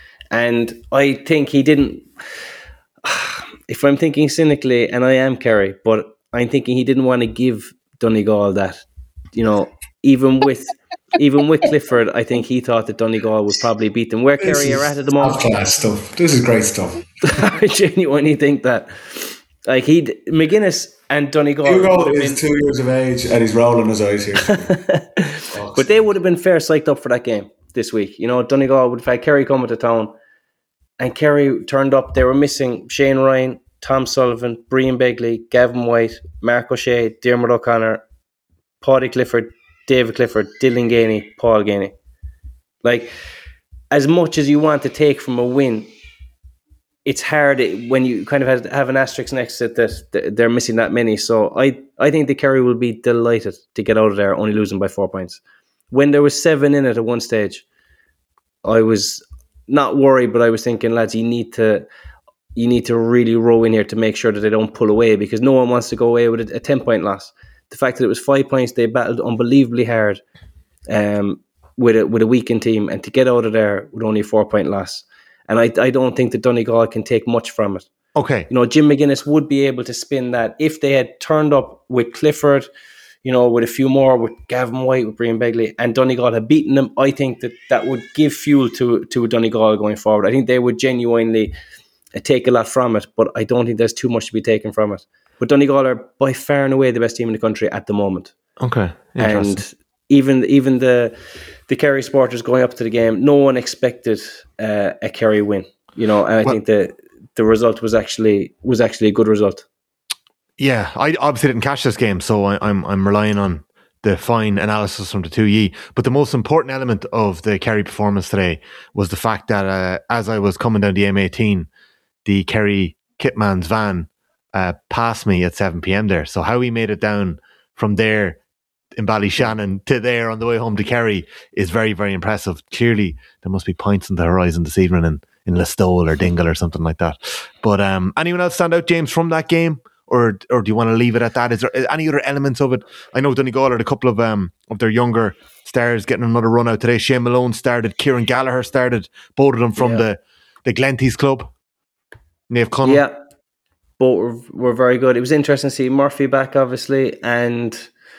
And I think he didn't, if I'm thinking cynically, and I am Kerry, but I'm thinking he didn't want to give Donegal that, you know, even with even with Clifford, I think he thought that Donegal would probably beat them. Where This Kerry is are at at the moment, top-class stuff. This is great stuff. I genuinely think that, like, he McGuinness and Donegal Hugo would have is been, two years of age and he's rolling his eyes here. but they would have been fair psyched up for that game this week. You know, Donegal would have had Kerry coming to town, and Kerry turned up. They were missing Shane Ryan, Tom Sullivan, Brian Begley, Gavin White, Mark O'Shea, Diarmuid O'Connor, Paddy Clifford, David Clifford, Dylan Ganey, Paul Ganey. Like, as much as you want to take from a win, it's hard when you kind of have, have an asterisk next to it that they're missing that many. So I, I think the Kerry will be delighted to get out of there only losing by four points. When there was seven in it at one stage, I was not worried, but I was thinking, lads, you need to you need to really row in here to make sure that they don't pull away, because no one wants to go away with a, a ten-point loss. The fact that it was five points, they battled unbelievably hard um, with a with a weakened team, and to get out of there with only a four-point loss. And I, I don't think that Donegal can take much from it. Okay. You know, Jim McGuinness would be able to spin that if they had turned up with Clifford, you know, with a few more, with Gavin White, with Brian Begley, and Donegal had beaten them. I think that that would give fuel to, to Donegal going forward. I think they would genuinely take a lot from it, but I don't think there's too much to be taken from it. But Donegal are by far and away the best team in the country at the moment. Okay. And even even the the Kerry supporters going up to the game, no one expected uh, a Kerry win. You know, and I well, think the the result was actually was actually a good result. Yeah, I obviously didn't catch this game, so I, I'm I'm relying on the fine analysis from the two ye. But the most important element of the Kerry performance today was the fact that uh, as I was coming down the M eighteen, the Kerry kitman's van uh, passed me at seven p.m. there. So how he made it down from there in Ballyshannon to there on the way home to Kerry is very, very impressive. Clearly, there must be points on the horizon this evening in, in Listowel or Dingle or something like that. But um, anyone else stand out, James, from that game? Or or do you want to leave it at that? Is there any other elements of it? I know Donegal had a couple of um of their younger stars getting another run out today. Shane Malone started, Kieran Gallagher started, both of them from yeah. the, the Glenties club. Naomh Conaill. Yeah, both were, were very good. It was interesting to see Murphy back, obviously, and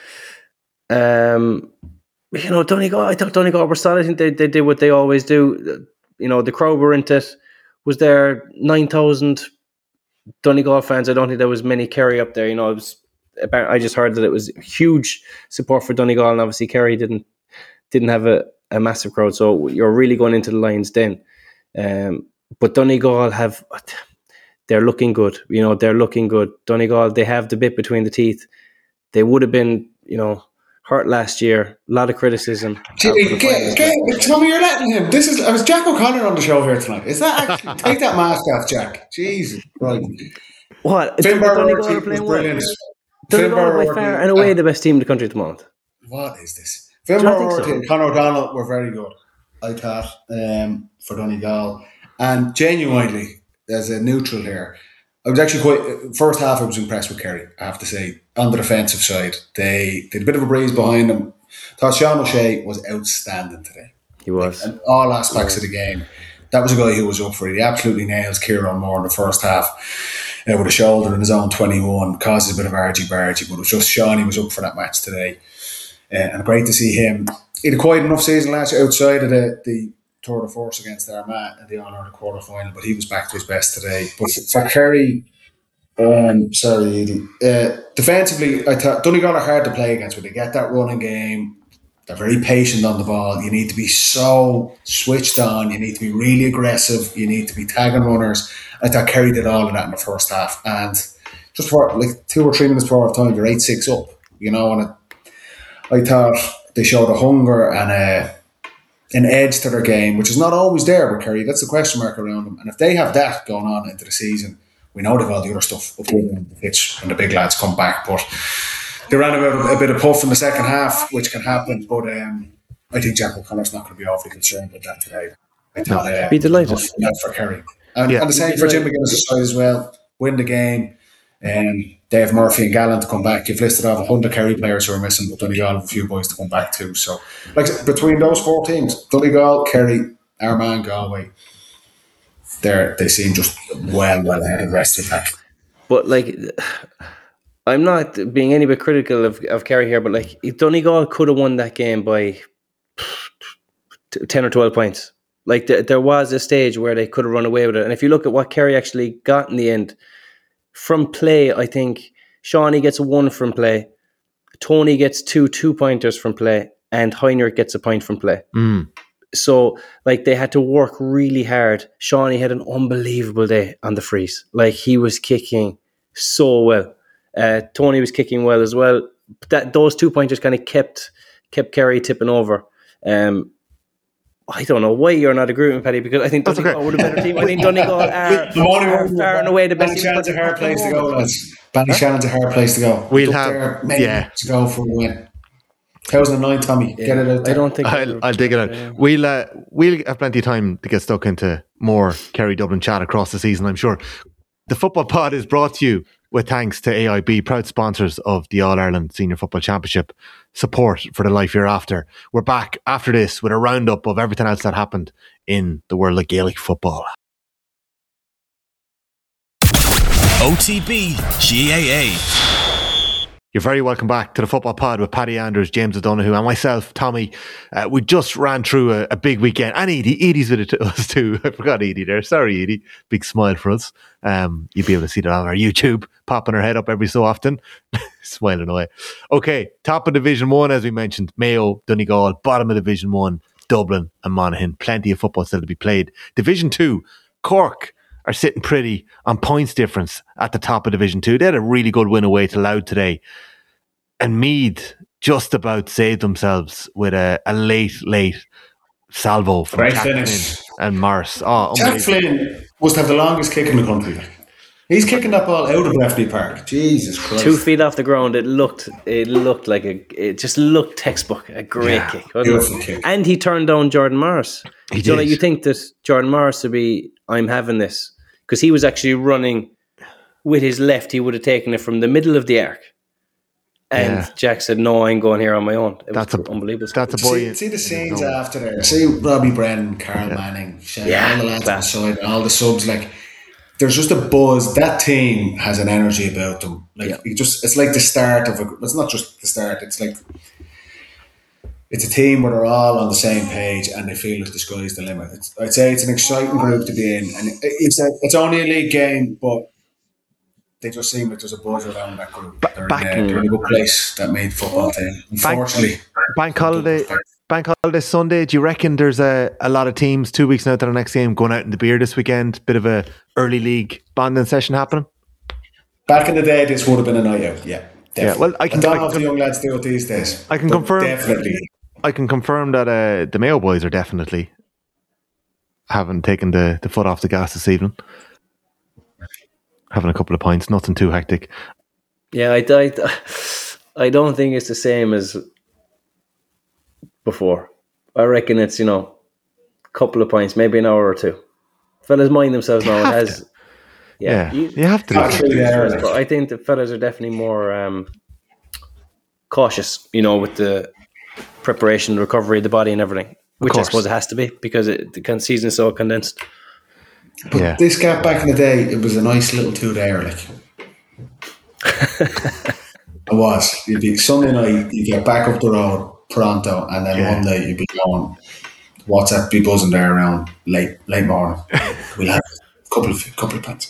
um, you know, Donegal, I thought Donegal were solid. I think they, they did what they always do. You know, the crowd were into it. Was there nine thousand Donegal fans? I don't think there was many Kerry up there. You know, it was about, I just heard that it was huge support for Donegal, and obviously Kerry didn't didn't have a, a massive crowd. So you're really going into the Lions' Den. Um, but Donegal have, they're looking good. You know, they're looking good. Donegal, they have the bit between the teeth. They would have been, you know, hurt last year. A lot of criticism. Jimmy, get, get, tell me you're letting him. This is. I was Jack O'Connor on the show here tonight. Is that actually? Take that mask off, Jack. Jesus, right. What? Donegal are playing brilliant. Donegal are by far and away the best team in the country at the moment. What is this? Finbar so? and Conor O'Donnell were very good, I thought, um, for Donegal. And genuinely, as a neutral here, I was actually quite, first half I was impressed with Kerry, I have to say, on the defensive side. They, they had a bit of a breeze behind them. I thought Sean O'Shea was outstanding today. He was. Like, in all aspects of the game. That was a guy who was up for it. He absolutely nails Kieran Moore in the first half uh, with a shoulder in his own twenty-one. Causes a bit of argy-bargy, but it was just Sean, he was up for that match today. Uh, and great to see him. He had a quite enough season last year outside of the, the Tour de Force against Armagh in the All-Ireland quarter final, but he was back to his best today. But for Kerry, um, sorry, Edie, uh, defensively, I thought Donegal are hard to play against when they get that running game. They're very patient on the ball. You need to be so switched on. You need to be really aggressive. You need to be tagging runners. I thought Kerry did all of that in the first half. And just for like two or three minutes before half time, they're eight six up, you know, and it, I thought they showed a hunger and a, an edge to their game, which is not always there with Kerry. That's the question mark around them. And if they have that going on into the season, we know they've all the other stuff up on the pitch when the big lads come back. But they ran a, a bit of puff in the second half, which can happen. But um, I think Jack O'Connor's not going to be awfully concerned with that today. I thought, uh, be delighted for Kerry. And, yeah. and the same for Jim McGuinness' side as well. Win the game. Um, Dave Murphy and Gallant to come back. You've listed off one hundred Kerry players who are missing, but Donegal have a few boys to come back too. So, like between those four teams, Donegal, Kerry, Armagh, Galway, they they seem just well, well ahead of the rest of the pack. But like, I'm not being any bit critical of, of Kerry here, but like, Donegal could have won that game by ten or twelve points. Like, th- there was a stage where they could have run away with it. And if you look at what Kerry actually got in the end, from play, I think Shawnee gets a one from play, Tony gets two two-pointers from play, and Heinrich gets a point from play. Mm. So, like, they had to work really hard. Shawnee had an unbelievable day on the freeze. Like, he was kicking so well. Uh, Tony was kicking well as well. That those two-pointers kind of kept kept Kerry tipping over. Um, I don't know why you're not agreeing with Paddy, because I think Donegal okay. were the better team. I think Donegal are, are far and away the best team. Shannon's a hard place to go, lads. Ballyshannon a hard place to go. We'll have, yeah. to go for a win. two thousand nine, Tommy. Yeah. Get it out there. I don't think I'll, I'll dig it out. Yeah. We'll uh, we'll have plenty of time to get stuck into more Kerry Dublin chat across the season, I'm sure. The Football Pod is brought to you with thanks to A I B, proud sponsors of the All-Ireland Senior Football Championship. Support for the life you're after. We're back after this with a roundup of everything else that happened in the world of Gaelic football. O T B G A A. You're very welcome back to the Football Pod with Paddy Andrews, James O'Donoghue and myself, Tommy. Uh, we just ran through a, a big weekend. And Edie, Edie's with it to us too. I forgot Edie there. Sorry, Edie. Big smile for us. Um, you'll be able to see that on our YouTube, popping her head up every so often. Smiling away. Okay, top of Division one, as we mentioned, Mayo, Donegal. Bottom of Division one, Dublin and Monaghan. Plenty of football still to be played. Division two, Cork are sitting pretty on points difference at the top of Division two. They had a really good win away to Louth today. And Meath just about saved themselves with a, a late, late salvo from Great Jack finish. Flynn and Morris. Oh, Jack Flynn must have the longest kick in the country. He's kicking that ball out of Breffni Park. Jesus Christ. Two feet off the ground, it looked it looked like a it just looked textbook, a great Yeah, kick, wasn't beautiful it? kick. And he turned down Jordan Morris. He So did. like, you think that Jordan Morris would be, I'm having this, because he was actually running with his left. He would have taken it from the middle of the arc, and Yeah. Jack said, "No, I'm going here on my own." It That's was a unbelievable. That's a boy. See, see the scenes after there. See Robbie Brennan, Carl Manning, Shane, Yeah, all the lads class. on the side, all the subs. Like, there's just a buzz. That team has an energy about them. Like, Yeah. it just it's like the start of a. It's not just the start. It's like it's a team where they're all on the same page and they feel like the sky's the limit. It's, I'd say it's an exciting group to be in, and it, it's a, it's only a league game, but they just seem like there's a buzz around that group. They're, back- in, a, they're in a good place. That made football team. Unfortunately, Bank holiday, bank holiday Sunday. Do you reckon there's a, a lot of teams two weeks now to the next game going out in the beer this weekend? Bit of a early league bonding session happening. back in the day, this would have been a night out. Yeah, definitely. Yeah, well, I can- don't I know if can- the young lads do it these days. I can but confirm- Definitely. I can confirm that uh, the Mayo boys are definitely haven't taken the, the foot off the gas this evening. Having a couple of pints, nothing too hectic. Yeah, I, I, I don't think it's the same as before. I reckon it's, you know, a couple of pints, maybe an hour or two. Fellas mind themselves now. It have has, yeah, Yeah, you have to do Actually, that. yeah. but I think the fellas are definitely more um, cautious, you know, with the preparation, the recovery of the body and everything, which I course. suppose it has to be because it, the con- season is so condensed. But Yeah. this gap back in the day, it was a nice little two-dayer, like. It was. You'd be Sunday night, you get back up the road pronto, and then Yeah. Monday you'd be going. WhatsApp be buzzing there around late late morning. We'll have a couple of couple of pints.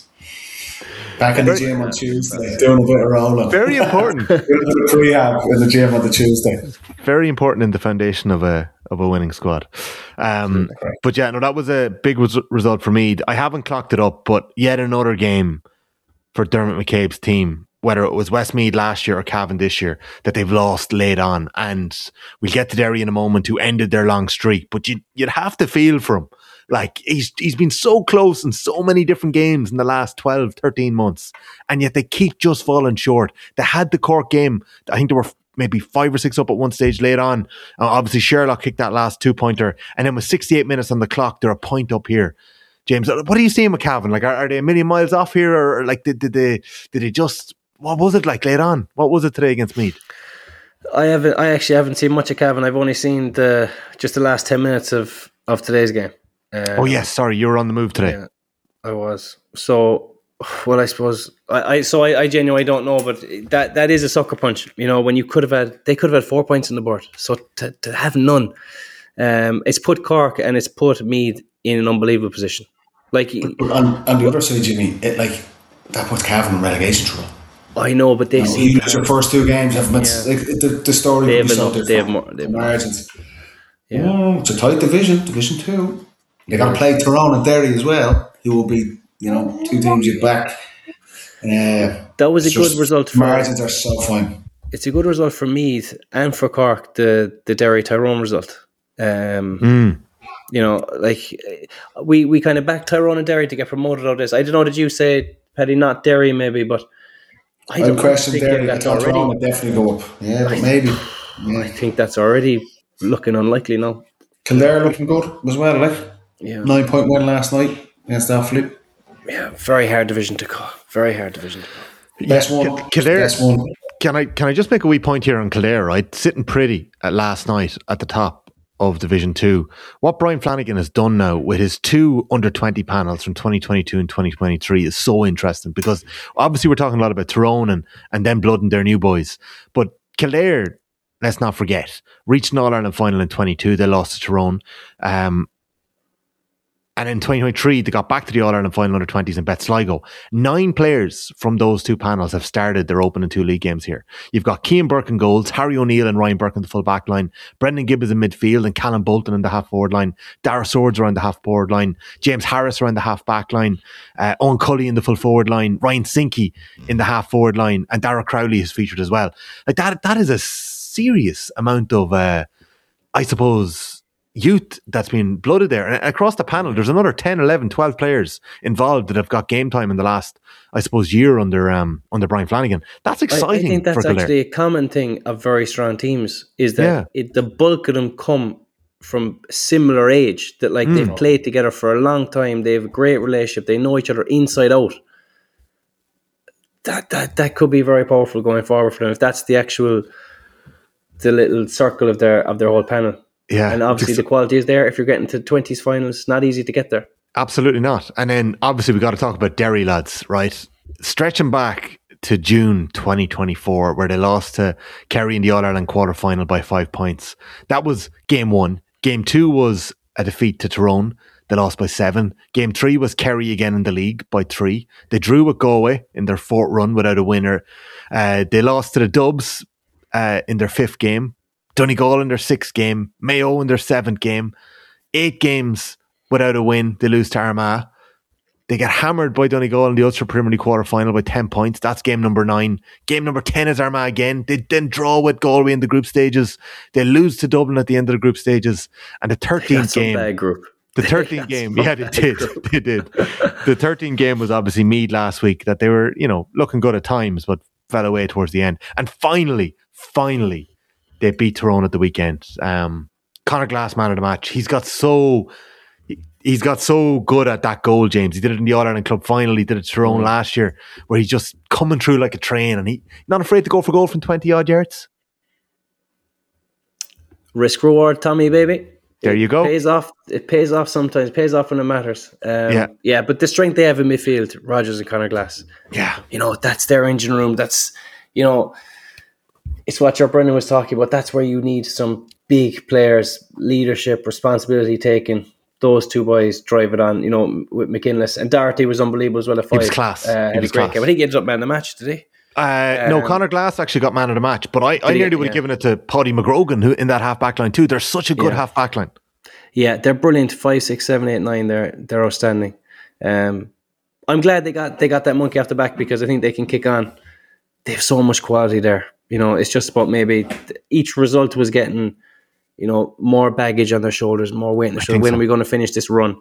Back in the gym on Tuesday, doing a bit of rolling. Very important. Doing a bit of prehab in the gym on the Tuesday. Very important in the foundation of a of a winning squad. Um, but yeah, no, that was a big res- result for me. I haven't clocked it up, but yet another game for Dermot McCabe's team, whether it was Westmeath last year or Cavan this year, that they've lost late on. And we'll get to Derry in a moment, who ended their long streak. But you'd, you'd have to feel for him. Like, he's he's been so close in so many different games in the last twelve, thirteen months. And yet they keep just falling short. They had the Cork game. I think they were maybe five or six up at one stage late on. Uh, obviously, Sherlock kicked that last two-pointer. And then with sixty-eight minutes on the clock, they're a point up here. James, what are you seeing with Cavan? Like, are, are they a million miles off here? Or, or like, did, did they did they just... What was it like late on? What was it today against Meath? I haven't. I actually haven't seen much of Cavan. I've only seen the just the last ten minutes of, of today's game. Um, Oh, yes, sorry, you were on the move today. Yeah, I was. So, well, I suppose I, I so I, I genuinely don't know, but that that is a sucker punch. You know, when you could have had, they could have had four points on the board. So to, to have none, um, it's put Cork and it's put Meath in an unbelievable position. Like But on, on the other side, Jimmy, it like that puts Cavan in relegation trouble. I know, but they You know, seem you lose your first two games, have been, Yeah. like, the, the story They would be have so enough- different. they have more- they have The more. margins. Yeah. Yeah, it's a tight division, Division Two. They got to play Tyrone and Derry as well, who will be, you know, two teams you'd back. Uh, That was a it's good just- result for- Margins are so fine. it's a good result for Meath and for Cork. The the Derry Tyrone result. Um, Mm. You know, like we we kind of backed Tyrone and Derry to get promoted out of this. I don't know. Did you say Paddy? Not Derry, maybe, but I I'd don't question think Derry. I that's thought Tyrone already. would definitely go up. Yeah, but maybe. I think that's already looking unlikely now. Kildare looking good as well, like Yeah. nine point win last night against Offaly. Yeah, very hard division to call. Very hard division to call. Best Yeah, one. K- Kildare- Best one. Can I can I just make a wee point here on Kildare, right? Sitting pretty at last night at the top of Division Two. What Brian Flanagan has done now with his two under twenty panels from twenty twenty-two and twenty twenty-three is so interesting, because obviously we're talking a lot about Tyrone and, and then Blood and their new boys. But Kildare, let's not forget, reached an All-Ireland final in twenty-two. They lost to Tyrone. Um, And in twenty twenty-three, they got back to the All-Ireland final under twenties in Bet Sligo. Nine players from those two panels have started their opening two league games here. You've got Cian Burke in goals, Harry O'Neill and Ryan Burke in the full back line, Brendan Gibbons in midfield and Callum Bolton in the half forward line, Dara Swords around the half forward line, James Harris around the half back line, uh, Owen Cully in the full forward line, Ryan Sinky in the half forward line, and Dara Crowley is featured as well. Like that, that is a serious amount of, uh, I suppose, youth that's been blooded there. And across the panel, there's another ten, eleven, twelve players involved that have got game time in the last, I suppose, year under um, under Brian Flanagan. That's exciting. I, I think that's for actually a common thing of very strong teams, is that Yeah. it, the bulk of them come from similar age, that like they've Mm. played together for a long time, they have a great relationship, they know each other inside out. That that that could be very powerful going forward for them if that's the actual the little circle of their of their whole panel. Yeah, And obviously ex- the quality is there. If you're getting to twenties finals, it's not easy to get there. Absolutely not. And then obviously we got to talk about Derry, lads, right? Stretching back to June twenty twenty-four, where they lost to Kerry in the All-Ireland quarter-final by five points. That was game one. Game two was a defeat to Tyrone. They lost by seven. Game three was Kerry again in the league by three. They drew with Galway in their fourth run without a winner. Uh, they lost to the Dubs uh, in their fifth game. Donegal in their sixth game, Mayo in their seventh game, eight games without a win. They lose to Armagh. They get hammered by Donegal in the Ulster Preliminary quarter final by ten points. That's game number nine. Game number ten is Armagh again. They then draw with Galway in the group stages. They lose to Dublin at the end of the group stages. And the thirteenth That's some game, bad group. the thirteenth game, yeah, they did. They did. The thirteenth game was obviously Meath last week, that they were, you know, looking good at times, but fell away towards the end. And finally, finally, they beat Tyrone at the weekend. Um, Conor Glass, man of the match. He's got so he, he's got so good at that goal, James. He did it in the All-Ireland Club final. He did it to Tyrone mm. last year, where he's just coming through like a train, and he not afraid to go for goal from twenty odd yards. Risk reward, Tommy, baby. There you go. It pays off. It pays off sometimes. It pays off when it matters. Um, yeah, yeah. But the strength they have in midfield, Rodgers and Conor Glass. Yeah, you know, that's their engine room. That's, you know, it's what your Brendan was talking about. That's where you need some big players, leadership, responsibility taken. Those two boys drive it on, you know, with McInnes. And Doherty was unbelievable as well at five. He was class. Uh, he was a great class. game. I think he ended up man of the match, did he? Uh, um, no, Conor Glass actually got man of the match, but I, I nearly he? would have Yeah. given it to Paddy McGrogan, who in that half back line too. They're such a good Yeah. half back line. Yeah, they're brilliant. Five, six, seven, eight, nine. They're they're outstanding. Um, I'm glad they got they got that monkey off the back, because I think they can kick on. They have so much quality there. You know, it's just about maybe each result was getting, you know, more baggage on their shoulders, more weight on their shoulders. When so. are we going to finish this run?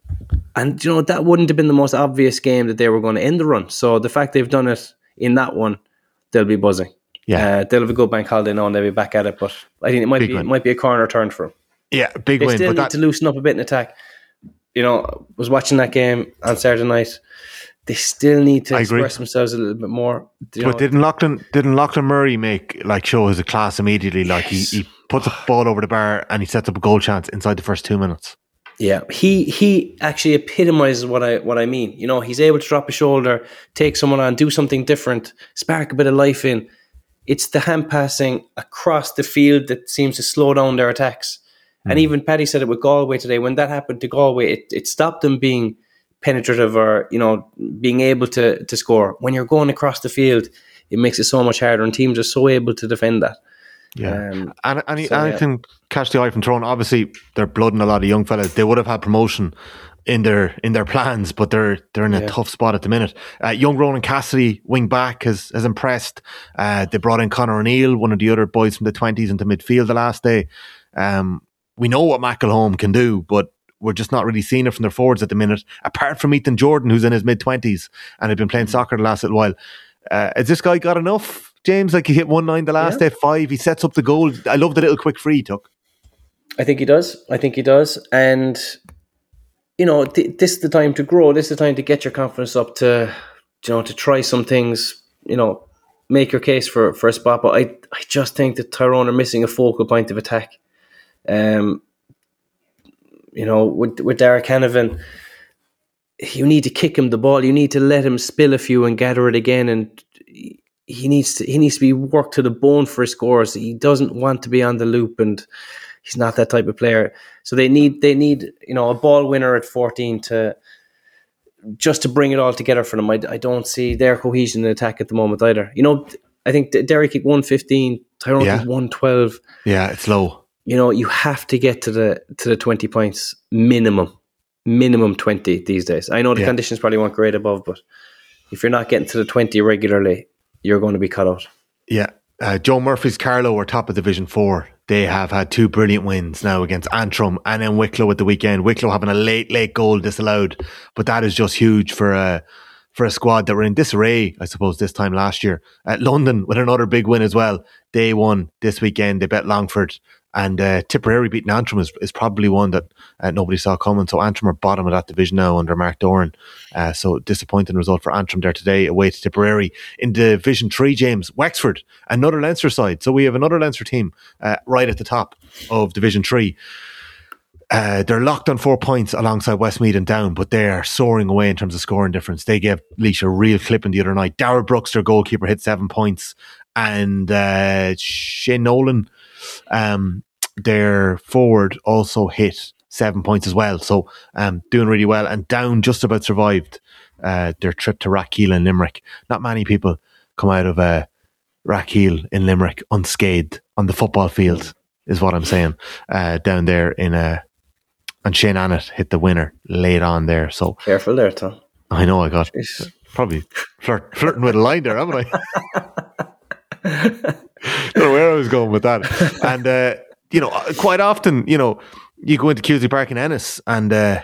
And, you know, that wouldn't have been the most obvious game that they were going to end the run. So the fact they've done it in that one, they'll be buzzing. Yeah, uh, they'll have a good bank holiday now and they'll be back at it. But I think it might Big be win. it might be a corner turn for them. Yeah, big They win. still But need that, to loosen up a bit in attack. You know, I was watching that game on Saturday night. They still need to I agree. express themselves a little bit more. You but know, didn't Lachlan didn't Lachlan Murray make like show his class immediately? Like Yes. he, he puts a ball over the bar and he sets up a goal chance inside the first two minutes. yeah, he he actually epitomizes what I what I mean. You know, he's able to drop a shoulder, take someone on, do something different, spark a bit of life in. It's the hand passing across the field that seems to slow down their attacks. Mm. And even Paddy said it with Galway today. When that happened to Galway, it, it stopped them being penetrative or, you know, being able to to score. When you're going across the field, it makes it so much harder, and teams are so able to defend that. Yeah, Um, and and, so, and yeah. I can catch the eye from Tyrone. Obviously, they're blooding a lot of young fellas. They would have had promotion in their in their plans, but they're they're in a Yeah. tough spot at the minute. Uh, young Ronan Cassidy, wing back, has has impressed. Uh, they brought in Conor O'Neill, one of the other boys from the twenties, into midfield the last day. Um, we know what McElhone can do, but we're just not really seeing it from their forwards at the minute. Apart from Ethan Jordan, who's in his mid twenties and had been playing soccer the last little while. Uh, has this guy got enough James? Like he hit one nine the last Yeah. day, five. He sets up the goal. I love the little quick free he took. I think he does. I think he does. And, you know, th- this is the time to grow. This is the time to get your confidence up to, you know, to try some things, you know, make your case for, for a spot. But I, I just think that Tyrone are missing a focal point of attack. Um, you know, with, with Derek Canavan, you need to kick him the ball. You need to let him spill a few and gather it again. And he needs to he needs to be worked to the bone for his scores. He doesn't want to be on the loop, and he's not that type of player. So they need they need you know a ball winner at fourteen to just to bring it all together for them. I, I don't see their cohesion in attack at the moment either. You know, I think Derek kicked one fifteen, Tyrone Yeah. kicked one twelve. Yeah, it's low. You know, you have to get to the to the twenty points minimum. Minimum twenty these days. I know the Yeah. conditions probably weren't great above, but if you're not getting to the twenty regularly, you're going to be cut out. Yeah. Uh, Joe Murphy's Carlow are top of Division four. They have had two brilliant wins now against Antrim and then Wicklow at the weekend. Wicklow having a late, late goal disallowed. But that is just huge for a, for a squad that were in disarray, I suppose, this time last year. At London with another big win as well. They won this weekend. They bet Longford. And uh, Tipperary beating Antrim is, is probably one that uh, nobody saw coming. So Antrim are bottom of that division now under Mark Doran. Uh, so disappointing result for Antrim there today away to Tipperary. In Division three, James, Wexford, another Leinster side. So we have another Leinster team uh, right at the top of Division three. Uh, they're locked on four points alongside Westmeath and Down, but they are soaring away in terms of scoring difference. They gave Laois a real clipping the other night. Darragh Brooks, their goalkeeper, hit seven points. And uh, Shane Nolan, um, their forward, also hit seven points as well. So um, doing really well. And Down just about survived uh, their trip to Rathkeel in Limerick. Not many people come out of uh, Rathkeel in Limerick unscathed on the football field, is what I'm saying. Uh, down there in uh, and Shane Annett hit the winner late on there. So Careful there, Tom. I know I got Jeez. probably flirt, flirting with a line there, haven't I? Don't know where I was going with that. And uh, you know, quite often, you know, you go into Cusack Park in Ennis and uh,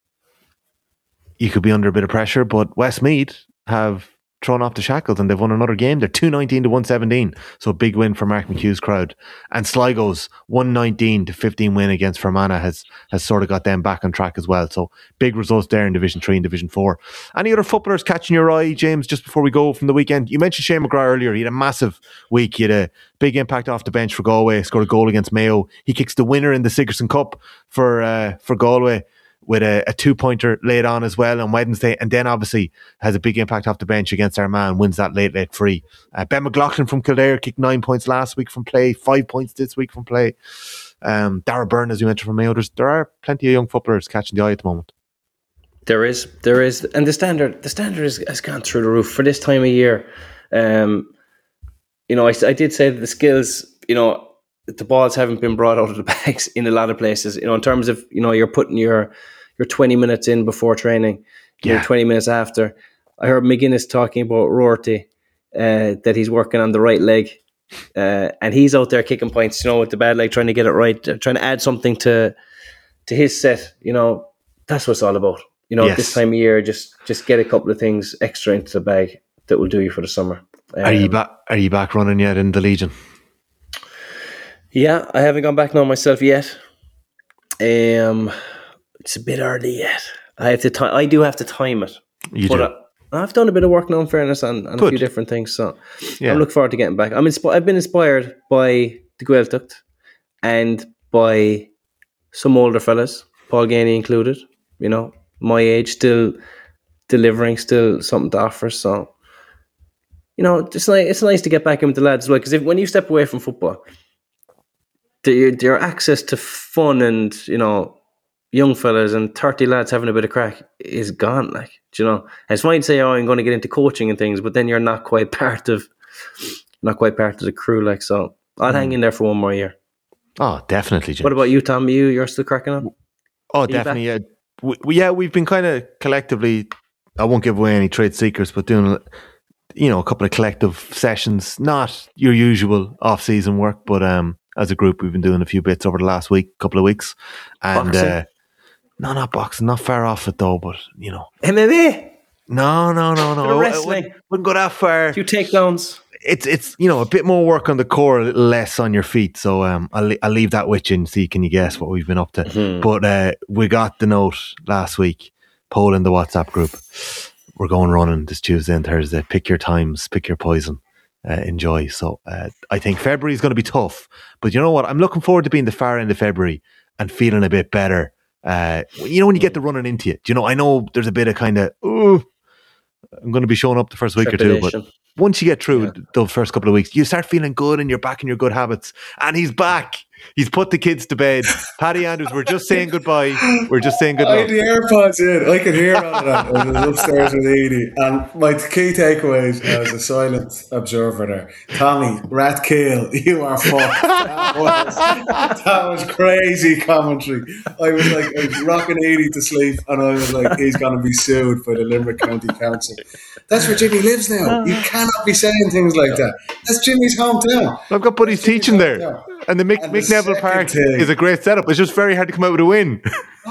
you could be under a bit of pressure, but Westmeath have thrown off the shackles and they've won another game. They're two nineteen to one seventeen, so a big win for Mark McHugh's crowd. And Sligo's one nineteen to fifteen win against Fermanagh has has sort of got them back on track as well. So big results there in Division three and Division four. Any other footballers catching your eye, James, just before we go from the weekend? You mentioned Shane McGrath earlier. He had a massive week. He had a big impact off the bench for Galway, scored a goal against Mayo. He kicks the winner in the Sigerson Cup for uh, for Galway, with a, a two-pointer late on as well on Wednesday, and then obviously has a big impact off the bench against Armagh, wins that late, late free. Uh, Ben McLaughlin from Kildare kicked nine points last week from play, five points this week from play. Um, Dara Byrne, as you mentioned, from Mayo. There's, there are plenty of young footballers catching the eye at the moment. There is, there is, and the standard, the standard has, has gone through the roof for this time of year. Um, you know, I, I did say that the skills, you know, the balls haven't been brought out of the bags in a lot of places. You know, in terms of, you know, you're putting your your twenty minutes in before training, your Yeah. twenty minutes after. I heard McGuinness talking about Rorty, uh, that he's working on the right leg, uh, and he's out there kicking points, you know, with the bad leg, trying to get it right, uh, trying to add something to to his set. You know, that's what it's all about. You know, Yes. this time of year, just just get a couple of things extra into the bag that will do you for the summer. Um, Are you back? Are you back running yet in the Legion? Yeah, I haven't gone back now myself yet. Um, it's a bit early yet. I have to. Ti- I do have to time it. You but do. I, I've done a bit of work now, in fairness, on, on a Good. few different things. So Yeah. I'm looking forward to getting back. I'm insp- I've been inspired by the Gaeltacht and by some older fellas, Paul Ganey included. You know, my age, still delivering, still something to offer. So, you know, it's like it's nice to get back in with the lads as well. Because if when you step away from football, the, your access to fun and, you know, young fellas and thirty lads having a bit of crack is gone. Like, do you know, and it's fine to say, oh, I'm going to get into coaching and things, but then you're not quite part of, not quite part of the crew. Like, so I'll mm. hang in there for one more year. Oh, definitely, James. What about you, Tom? You, you're still cracking on? Oh, definitely. Yeah. We, we, yeah, we've been kind of collectively, I won't give away any trade secrets, but doing, you know, a couple of collective sessions, not your usual off-season work, but um, as a group, we've been doing a few bits over the last week, couple of weeks. And uh, no, not boxing, not far off it though, but, you know. M M A? No, no, no, no. Bit of wrestling. I wouldn't, wouldn't go that far. A few takedowns. it's it's you know a bit more work on the core, a little less on your feet. So um, I'll I'll leave that with you and see. Can you guess what we've been up to? Mm-hmm. But uh, we got the note last week. Poll in the WhatsApp group. We're going running this Tuesday and Thursday. Pick your times. Pick your poison. Uh, enjoy. So uh, I think February is going to be tough. But you know what? I'm looking forward to being the far end of February and feeling a bit better. Uh, you know when you get the running into you. Do you know? I know there's a bit of kind of. Ooh, I'm going to be showing up the first week or two, but once you get through yeah. those first couple of weeks, you start feeling good and you're back in your good habits. And he's back. He's put the kids to bed. Paddy Andrews, we're just saying goodbye. We're just saying goodbye. I had the AirPods in. I could hear all of that. I was upstairs with Edie. And my key takeaways, I was a silent observer there. Tommy, rat kill, you are fucked. That was, that was crazy commentary. I was like, I was rocking Edie to sleep, and I was like, he's going to be sued by the Limerick County Council. That's where Jimmy lives now. You cannot be saying things like that. That's Jimmy's hometown. I've got buddies teaching there. Hometown. And the Mick, and Mick the Neville Park thing. is a great setup. It's just very hard to come out with a win.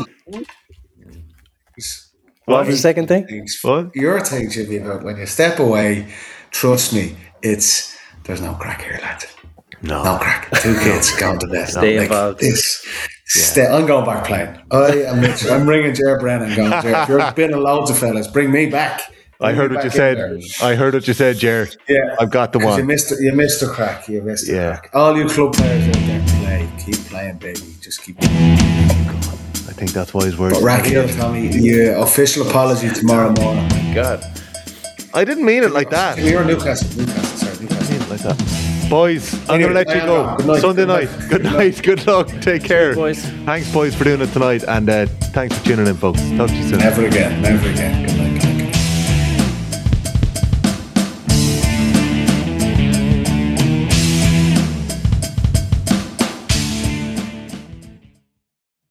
What was the second thing? What? Your thing should be about when you step away, trust me, it's there's no crack here, lad. No. No crack. Two kids going to bed. Stay like involved. This. Yeah. Stay, I'm going back playing. I am I'm ringing Ger Brennan going, Ger, if you're been loads of fellas, bring me back. I heard what you said. I heard what you said, Ger. Yeah, I've got the one. You missed, you missed the crack. You missed the yeah. crack. All you club players out there, play. Keep playing, baby. Just keep playing. I think that's wise words. But Raquel, Tommy, yeah, official apology tomorrow morning. God, I didn't mean it like that. You're Newcastle. Newcastle, sorry, Newcastle. Like that. Boys, I'm going to let you go. Good night. Sunday night. Good night. Good luck. Take care. Boys. Thanks, boys, for doing it tonight. And uh, thanks for tuning in, folks. Talk to you soon. Never again. Never again.